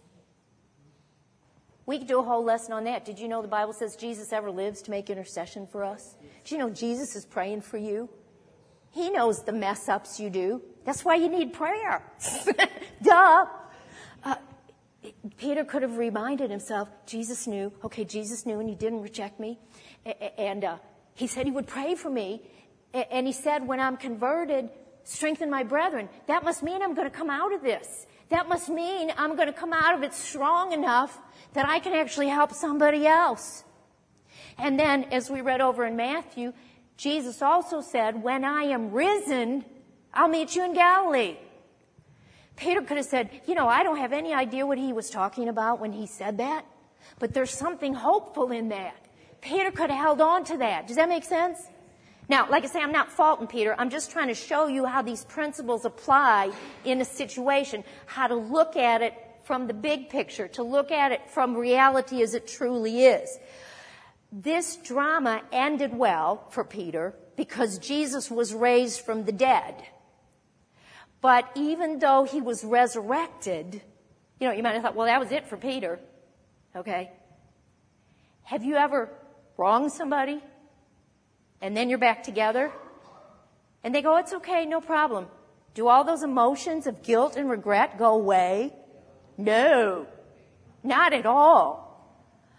We could do a whole lesson on that. Did you know the Bible says Jesus ever lives to make intercession for us? Did you know Jesus is praying for you? He knows the mess ups you do. That's why you need prayer. Duh. Peter could have reminded himself, Jesus knew. Okay, Jesus knew and he didn't reject me. And he said he would pray for me. And he said, when I'm converted, strengthen my brethren. That must mean I'm going to come out of this. That must mean I'm going to come out of it strong enough that I can actually help somebody else. And then, as we read over in Matthew, Jesus also said, when I am risen, I'll meet you in Galilee. Peter could have said, I don't have any idea what he was talking about when he said that, but there's something hopeful in that. Peter could have held on to that. Does that make sense? Now, like I say, I'm not faulting Peter. I'm just trying to show you how these principles apply in a situation, how to look at it from the big picture, to look at it from reality as it truly is. This drama ended well for Peter because Jesus was raised from the dead. But even though he was resurrected, you might have thought, well, that was it for Peter. Okay? Have you ever wronged somebody? And then you're back together? And they go, it's okay, no problem. Do all those emotions of guilt and regret go away? No. Not at all.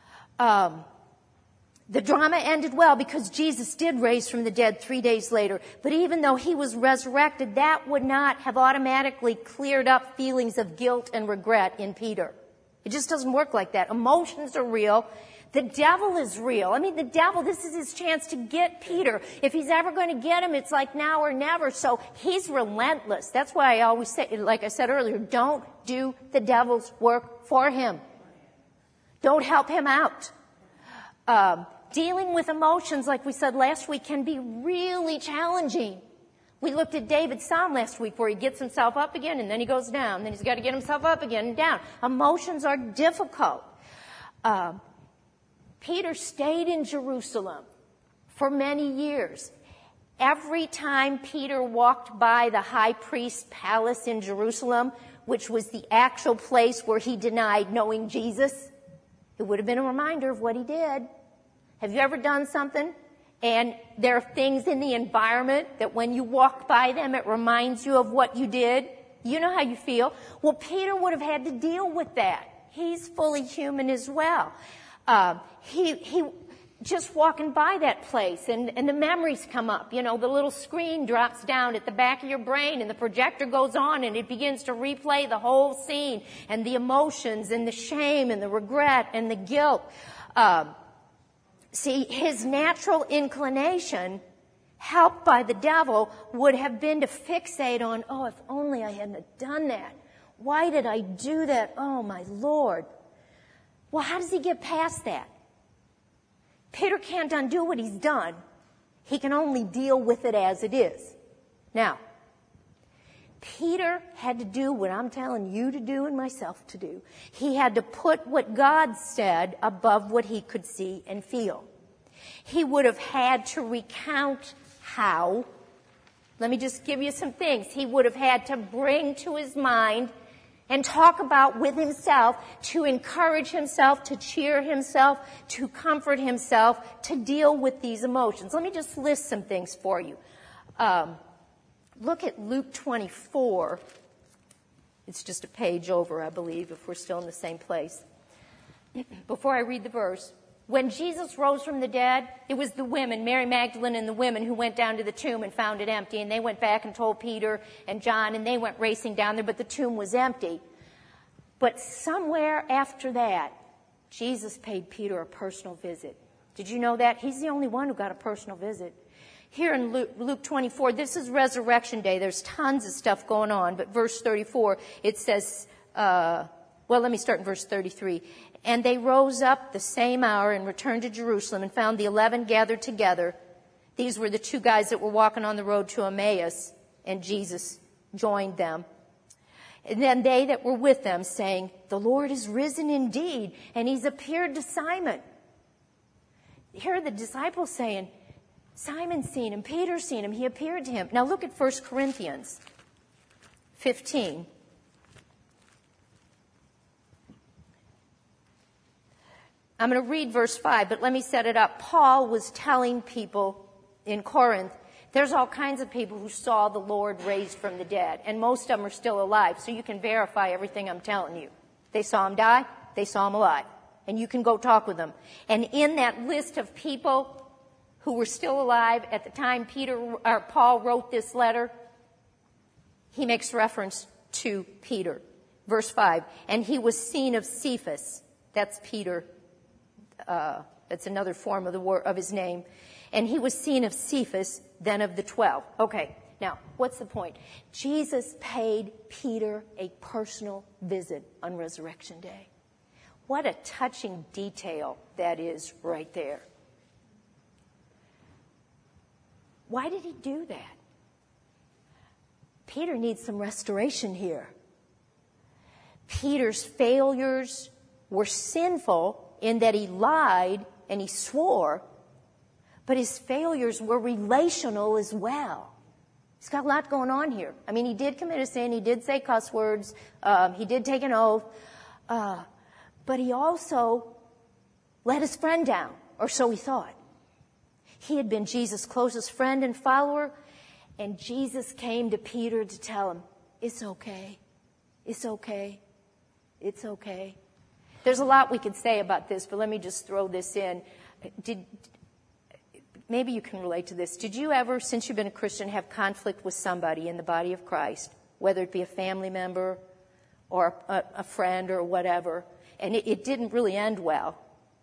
The drama ended well because Jesus did raise from the dead 3 days later. But even though he was resurrected, that would not have automatically cleared up feelings of guilt and regret in Peter. It just doesn't work like that. Emotions are real. The devil is real. The devil, this is his chance to get Peter. If he's ever going to get him, it's like now or never. So he's relentless. That's why I always say, like I said earlier, don't do the devil's work for him. Don't help him out. Dealing with emotions, like we said last week, can be really challenging. We looked at David's psalm last week where he gets himself up again and then he goes down. Then he's got to get himself up again and down. Emotions are difficult. Peter stayed in Jerusalem for many years. Every time Peter walked by the high priest's palace in Jerusalem, which was the actual place where he denied knowing Jesus, it would have been a reminder of what he did. Have you ever done something and there are things in the environment that when you walk by them, it reminds you of what you did? You know how you feel. Well, Peter would have had to deal with that. He's fully human as well. He just walking by that place and the memories come up. The little screen drops down at the back of your brain and the projector goes on and it begins to replay the whole scene and the emotions and the shame and the regret and the guilt. See, his natural inclination, helped by the devil, would have been to fixate on, if only I hadn't done that. Why did I do that? Oh, my Lord. Well, how does he get past that? Peter can't undo what he's done. He can only deal with it as it is. Now, Peter had to do what I'm telling you to do and myself to do. He had to put what God said above what he could see and feel. He would have had to recount how. Let me just give you some things. He would have had to bring to his mind and talk about with himself, to encourage himself, to cheer himself, to comfort himself, to deal with these emotions. Let me just list some things for you. Look at Luke 24. It's just a page over, I believe, if we're still in the same place. Before I read the verse, when Jesus rose from the dead, it was the women, Mary Magdalene and the women, who went down to the tomb and found it empty. And they went back and told Peter and John, and they went racing down there, but the tomb was empty. But somewhere after that, Jesus paid Peter a personal visit. Did you know that? He's the only one who got a personal visit. Here in Luke 24, this is Resurrection Day. There's tons of stuff going on. But verse 34, it says, let me start in verse 33. And they rose up the same hour and returned to Jerusalem and found the 11 gathered together. These were the two guys that were walking on the road to Emmaus, and Jesus joined them. And then they that were with them saying, the Lord is risen indeed, and he's appeared to Simon. Here are the disciples saying, Simon's seen him, Peter's seen him, he appeared to him. Now look at 1 Corinthians 15. I'm going to read verse 5, but let me set it up. Paul was telling people in Corinth, there's all kinds of people who saw the Lord raised from the dead, and most of them are still alive, so you can verify everything I'm telling you. They saw him die, they saw him alive, and you can go talk with them. And in that list of people who were still alive at the time Paul wrote this letter, he makes reference to Peter. Verse 5, and he was seen of Cephas. That's Peter. That's another form of his name. And he was seen of Cephas, then of the 12. Okay, now, what's the point? Jesus paid Peter a personal visit on Resurrection Day. What a touching detail that is right there. Why did he do that? Peter needs some restoration here. Peter's failures were sinful in that he lied and he swore, but his failures were relational as well. He's got a lot going on here. I mean, he did commit a sin, he did say cuss words, he did take an oath, but he also let his friend down, or so he thought. He had been Jesus' closest friend and follower, and Jesus came to Peter to tell him, it's okay, it's okay, it's okay. There's a lot we could say about this, but let me just throw this in. Maybe you can relate to this. Did you ever, since you've been a Christian, have conflict with somebody in the body of Christ, whether it be a family member or a friend or whatever, and it didn't really end well?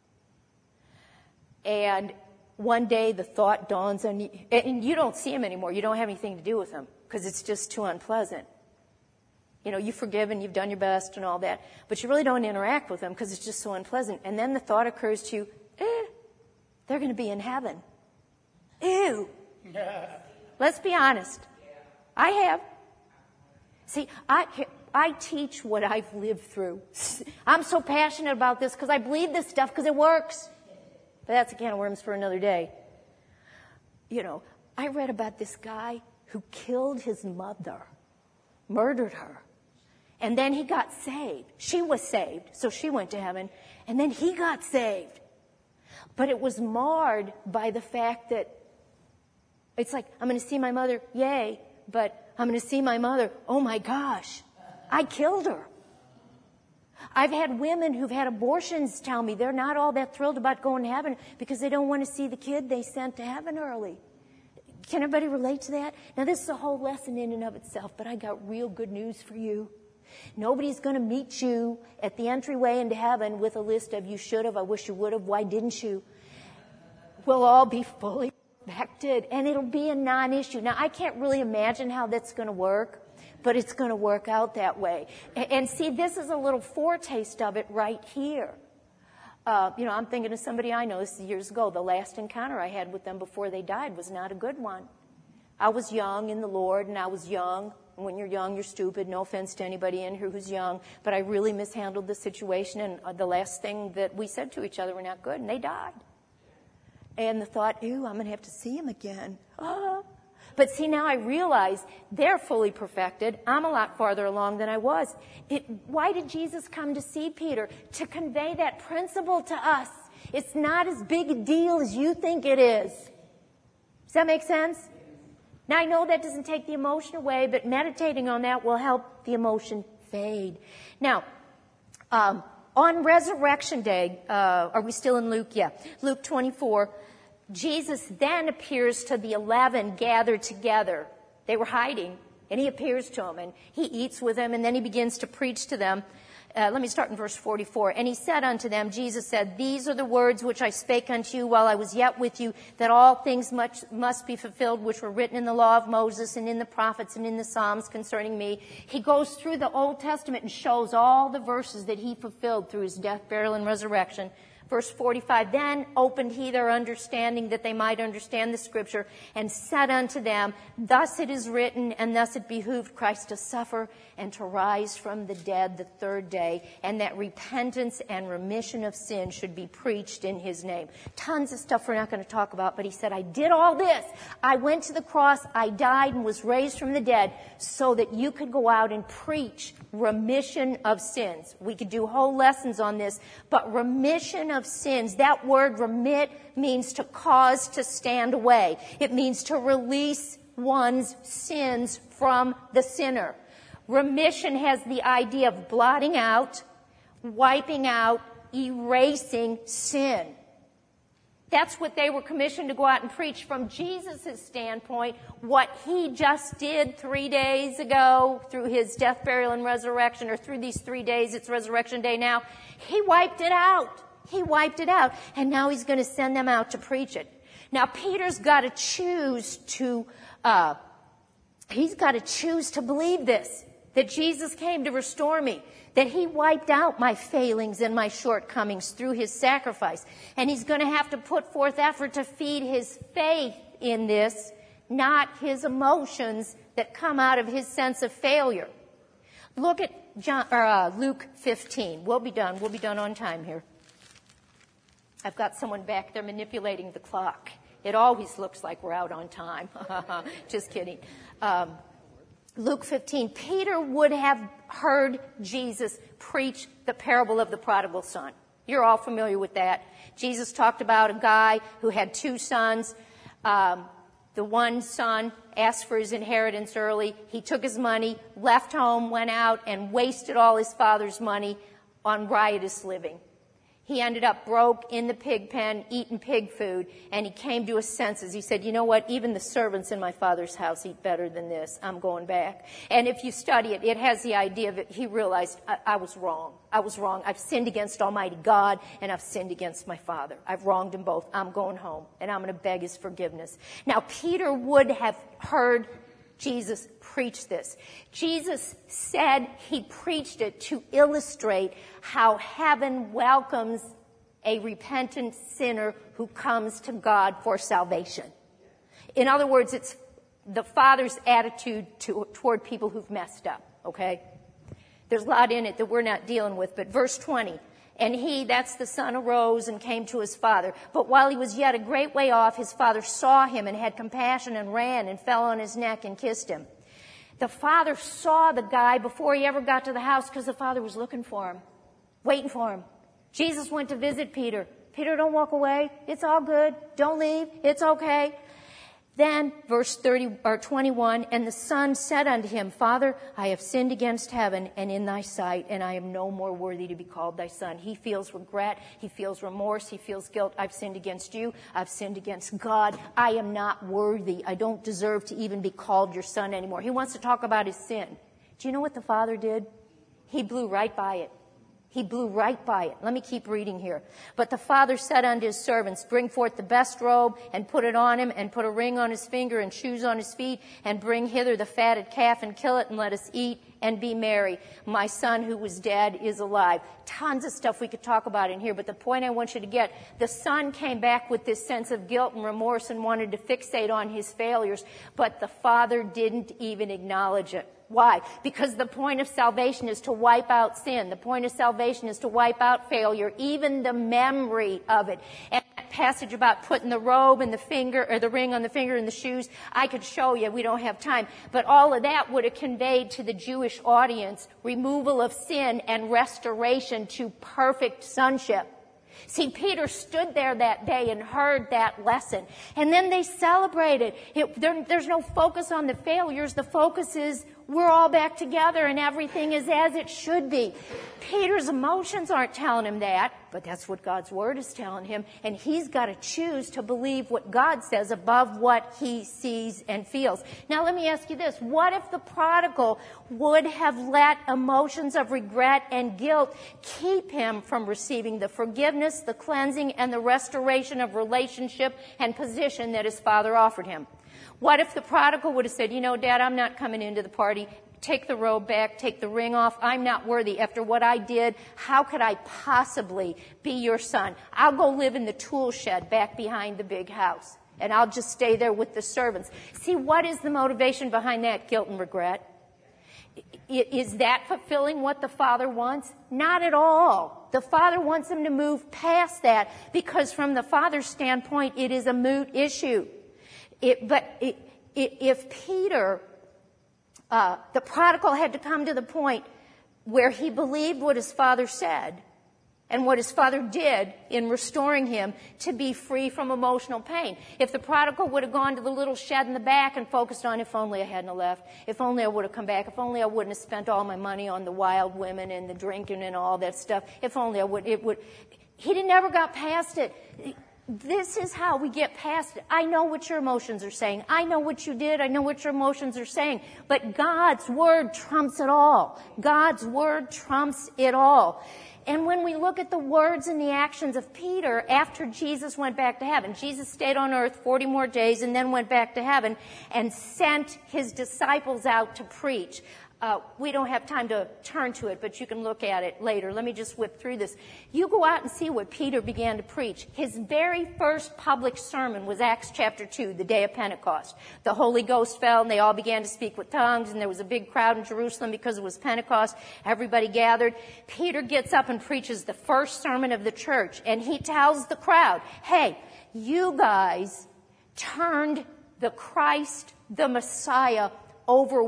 And one day the thought dawns on you, and you don't see him anymore. You don't have anything to do with him because it's just too unpleasant. You know, you've forgiven, you've done your best and all that, but you really don't interact with them because it's just so unpleasant. And then the thought occurs to you, they're going to be in heaven. Ew. Let's be honest. I have. See, I teach what I've lived through. I'm so passionate about this because I believe this stuff because it works. But that's a can of worms for another day. You know, I read about this guy who killed his mother, murdered her, and then he got saved. She was saved, so she went to heaven, and then he got saved. But it was marred by the fact that it's like, I'm going to see my mother, yay, but I'm going to see my mother, oh my gosh, I killed her. I've had women who've had abortions tell me they're not all that thrilled about going to heaven because they don't want to see the kid they sent to heaven early. Can everybody relate to that? Now, this is a whole lesson in and of itself, but I got real good news for you. Nobody's going to meet you at the entryway into heaven with a list of you should have, I wish you would have, why didn't you? We'll all be fully respected, and it'll be a non-issue. Now, I can't really imagine how that's going to work, but it's going to work out that way. And see, this is a little foretaste of it right here. I'm thinking of somebody I know. This is years ago. The last encounter I had with them before they died was not a good one. I was young in the Lord, and I was young. When you're young, you're stupid. No offense to anybody in here who's young. But I really mishandled the situation, and the last thing that we said to each other were not good, and they died. And the thought, I'm going to have to see him again. But see, now I realize they're fully perfected. I'm a lot farther along than I was. Why did Jesus come to see Peter? To convey that principle to us. It's not as big a deal as you think it is. Does that make sense? Now, I know that doesn't take the emotion away, but meditating on that will help the emotion fade. Now, on Resurrection Day, are we still in Luke? Yeah. Luke 24. Jesus then appears to the 11 gathered together. They were hiding, and he appears to them, and he eats with them, and then he begins to preach to them. Let me start in verse 44. And he said unto them, Jesus said, These are the words which I spake unto you while I was yet with you, that all things must be fulfilled which were written in the law of Moses and in the prophets and in the Psalms concerning me. He goes through the Old Testament and shows all the verses that he fulfilled through his death, burial, and resurrection. Verse 45, Then opened he their understanding that they might understand the scripture, and said unto them, Thus it is written, and thus it behooved Christ to suffer and to rise from the dead the third day, and that repentance and remission of sin should be preached in his name. Tons of stuff we're not going to talk about, but he said, I did all this. I went to the cross, I died and was raised from the dead so that you could go out and preach remission of sins. We could do whole lessons on this, but remission of sins, that word remit means to cause to stand away. It means to release one's sins from the sinner. Remission has the idea of blotting out, wiping out, erasing sin. That's what they were commissioned to go out and preach from Jesus' standpoint. What he just did 3 days ago through his death, burial, and resurrection, or through these 3 days, it's Resurrection Day now, he wiped it out. He wiped it out. And now he's going to send them out to preach it. Now, Peter's got to choose to believe this, that Jesus came to restore me, that he wiped out my failings and my shortcomings through his sacrifice. And he's going to have to put forth effort to feed his faith in this, not his emotions that come out of his sense of failure. Look at Luke 15. We'll be done. We'll be done on time here. I've got someone back there manipulating the clock. It always looks like we're out on time. Just kidding. Luke 15. Peter would have heard Jesus preach the parable of the prodigal son. You're all familiar with that. Jesus talked about a guy who had 2 sons. The one son asked for his inheritance early. He took his money, left home, went out, and wasted all his father's money on riotous living. He ended up broke in the pig pen, eating pig food, and he came to his senses. He said, you know what, even the servants in my father's house eat better than this. I'm going back. And if you study it, it has the idea of it. He realized, I was wrong. I was wrong. I've sinned against Almighty God, and I've sinned against my father. I've wronged them both. I'm going home, and I'm going to beg his forgiveness. Now, Peter would have heard Jesus preach this. Jesus said he preached it to illustrate how heaven welcomes a repentant sinner who comes to God for salvation. In other words, it's the Father's attitude toward people who've messed up, okay? There's a lot in it that we're not dealing with, but verse 20, and he, that's the son, arose and came to his father. But while he was yet a great way off, his father saw him and had compassion and ran and fell on his neck and kissed him. The father saw the guy before he ever got to the house because the father was looking for him, waiting for him. Jesus went to visit Peter. Peter, don't walk away. It's all good. Don't leave. It's okay. Then, verse 21, and the son said unto him, Father, I have sinned against heaven and in thy sight, and I am no more worthy to be called thy son. He feels regret. He feels remorse. He feels guilt. I've sinned against you. I've sinned against God. I am not worthy. I don't deserve to even be called your son anymore. He wants to talk about his sin. Do you know what the father did? He blew right by it. He blew right by it. Let me keep reading here. But the father said unto his servants, bring forth the best robe and put it on him, and put a ring on his finger and shoes on his feet, and bring hither the fatted calf and kill it, and let us eat and be merry. My son who was dead is alive. Tons of stuff we could talk about in here, but the point I want you to get, the son came back with this sense of guilt and remorse and wanted to fixate on his failures, but the father didn't even acknowledge it. Why? Because the point of salvation is to wipe out sin. The point of salvation is to wipe out failure, even the memory of it. And that passage about putting the robe and the finger, or the ring on the finger and the shoes, I could show you. We don't have time. But all of that would have conveyed to the Jewish audience removal of sin and restoration to perfect sonship. See, Peter stood there that day and heard that lesson. And then they celebrated. There's no focus on the failures. The focus is we're all back together and everything is as it should be. Peter's emotions aren't telling him that, but that's what God's Word is telling him. And he's got to choose to believe what God says above what he sees and feels. Now let me ask you this. What if the prodigal would have let emotions of regret and guilt keep him from receiving the forgiveness, the cleansing, and the restoration of relationship and position that his father offered him? What if the prodigal would have said, you know, Dad, I'm not coming into the party. Take the robe back. Take the ring off. I'm not worthy. After what I did, how could I possibly be your son? I'll go live in the tool shed back behind the big house, and I'll just stay there with the servants. See, what is the motivation behind that? Guilt and regret. Is that fulfilling what the Father wants? Not at all. The Father wants him to move past that, because from the Father's standpoint, it is a moot issue. If Peter, the prodigal, had to come to the point where he believed what his father said and what his father did in restoring him to be free from emotional pain. If the prodigal would have gone to the little shed in the back and focused on, if only I hadn't left, if only I would have come back, if only I wouldn't have spent all my money on the wild women and the drinking and all that stuff, if only I would, he never got past it. This is how we get past it. I know what your emotions are saying. I know what you did. I know what your emotions are saying. But God's Word trumps it all. God's Word trumps it all. And when we look at the words and the actions of Peter after Jesus went back to heaven, Jesus stayed on earth 40 more days and then went back to heaven and sent his disciples out to preach. We don't have time to turn to it, but you can look at it later. Let me just whip through this. You go out and see what Peter began to preach. His very first public sermon was Acts chapter 2, the day of Pentecost. The Holy Ghost fell and they all began to speak with tongues, and there was a big crowd in Jerusalem because it was Pentecost. Everybody gathered. Peter gets up and preaches the first sermon of the church, and he tells the crowd, hey, you guys turned the Christ, the Messiah, over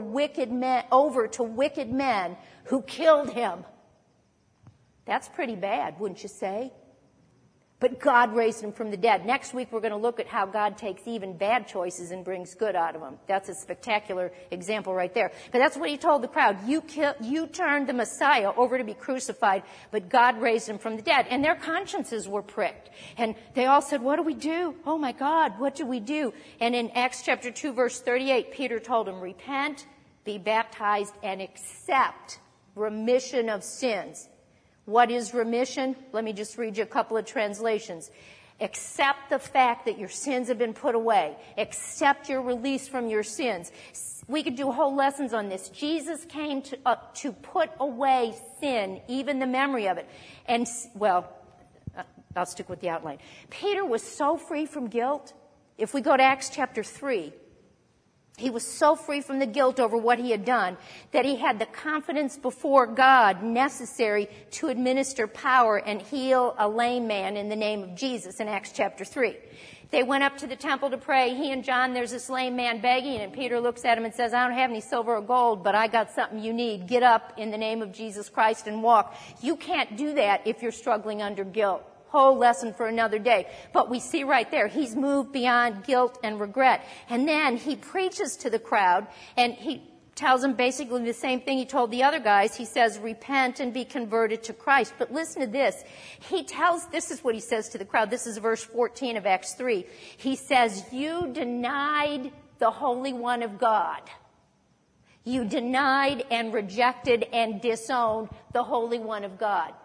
to wicked men who killed him. That's pretty bad, wouldn't you say? But God raised him from the dead. Next week we're going to look at how God takes even bad choices and brings good out of them. That's a spectacular example right there. But that's what he told the crowd. You turned the Messiah over to be crucified, but God raised him from the dead. And their consciences were pricked. And they all said, what do we do? Oh my God, what do we do? And in Acts chapter 2 verse 38, Peter told them, repent, be baptized, and accept remission of sins. What is remission? Let me just read you a couple of translations. Accept the fact that your sins have been put away. Accept your release from your sins. We could do whole lessons on this. Jesus came to put away sin, even the memory of it. And, well, I'll stick with the outline. Peter was so free from guilt. If we go to Acts chapter 3, he was so free from the guilt over what he had done that he had the confidence before God necessary to administer power and heal a lame man in the name of Jesus in Acts chapter 3. They went up to the temple to pray. He and John, there's this lame man begging, and Peter looks at him and says, I don't have any silver or gold, but I got something you need. Get up in the name of Jesus Christ and walk. You can't do that if you're struggling under guilt. Whole lesson for another day. But we see right there, he's moved beyond guilt and regret. And then he preaches to the crowd, and he tells them basically the same thing he told the other guys. He says, repent and be converted to Christ. But listen to this. This is what he says to the crowd. This is verse 14 of Acts 3. He says, you denied the Holy One of God. You denied and rejected and disowned the Holy One of God.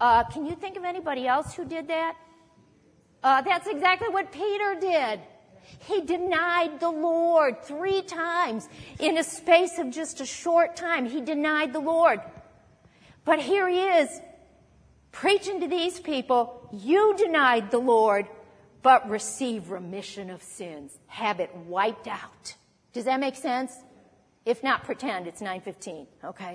Can you think of anybody else who did that? That's exactly what Peter did. He denied the Lord 3 times in a space of just a short time. He denied the Lord. But here he is preaching to these people, you denied the Lord, but receive remission of sins. Have it wiped out. Does that make sense? If not, pretend it's 9:15, okay?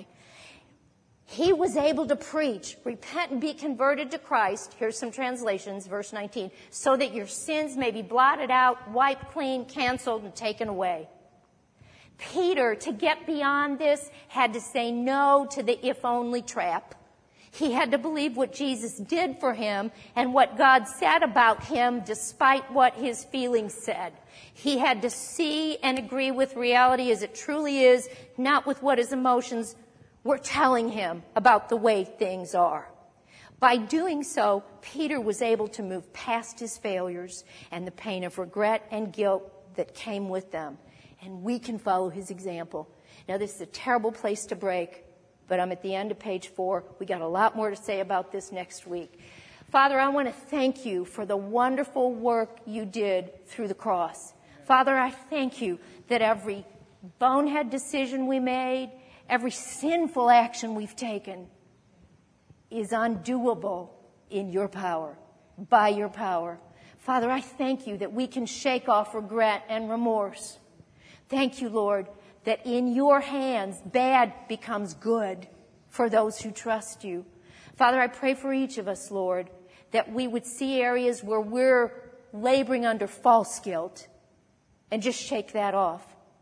He was able to preach, repent and be converted to Christ. Here's some translations, verse 19, so that your sins may be blotted out, wiped clean, canceled, and taken away. Peter, to get beyond this, had to say no to the if-only trap. He had to believe what Jesus did for him and what God said about him despite what his feelings said. He had to see and agree with reality as it truly is, not with what his emotions were telling him about the way things are. By doing so, Peter was able to move past his failures and the pain of regret and guilt that came with them. And we can follow his example. Now, this is a terrible place to break, but I'm at the end of page 4. We got a lot more to say about this next week. Father, I want to thank you for the wonderful work you did through the cross. Father, I thank you that every bonehead decision we made, every sinful action we've taken is undoable in your power, by your power. Father, I thank you that we can shake off regret and remorse. Thank you, Lord, that in your hands, bad becomes good for those who trust you. Father, I pray for each of us, Lord, that we would see areas where we're laboring under false guilt and just shake that off.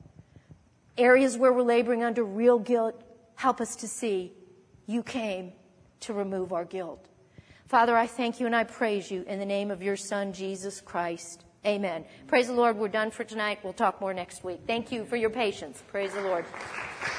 Areas where we're laboring under real guilt, help us to see you came to remove our guilt. Father, I thank you and I praise you in the name of your Son, Jesus Christ. Amen. Praise the Lord. We're done for tonight. We'll talk more next week. Thank you for your patience. Praise the Lord.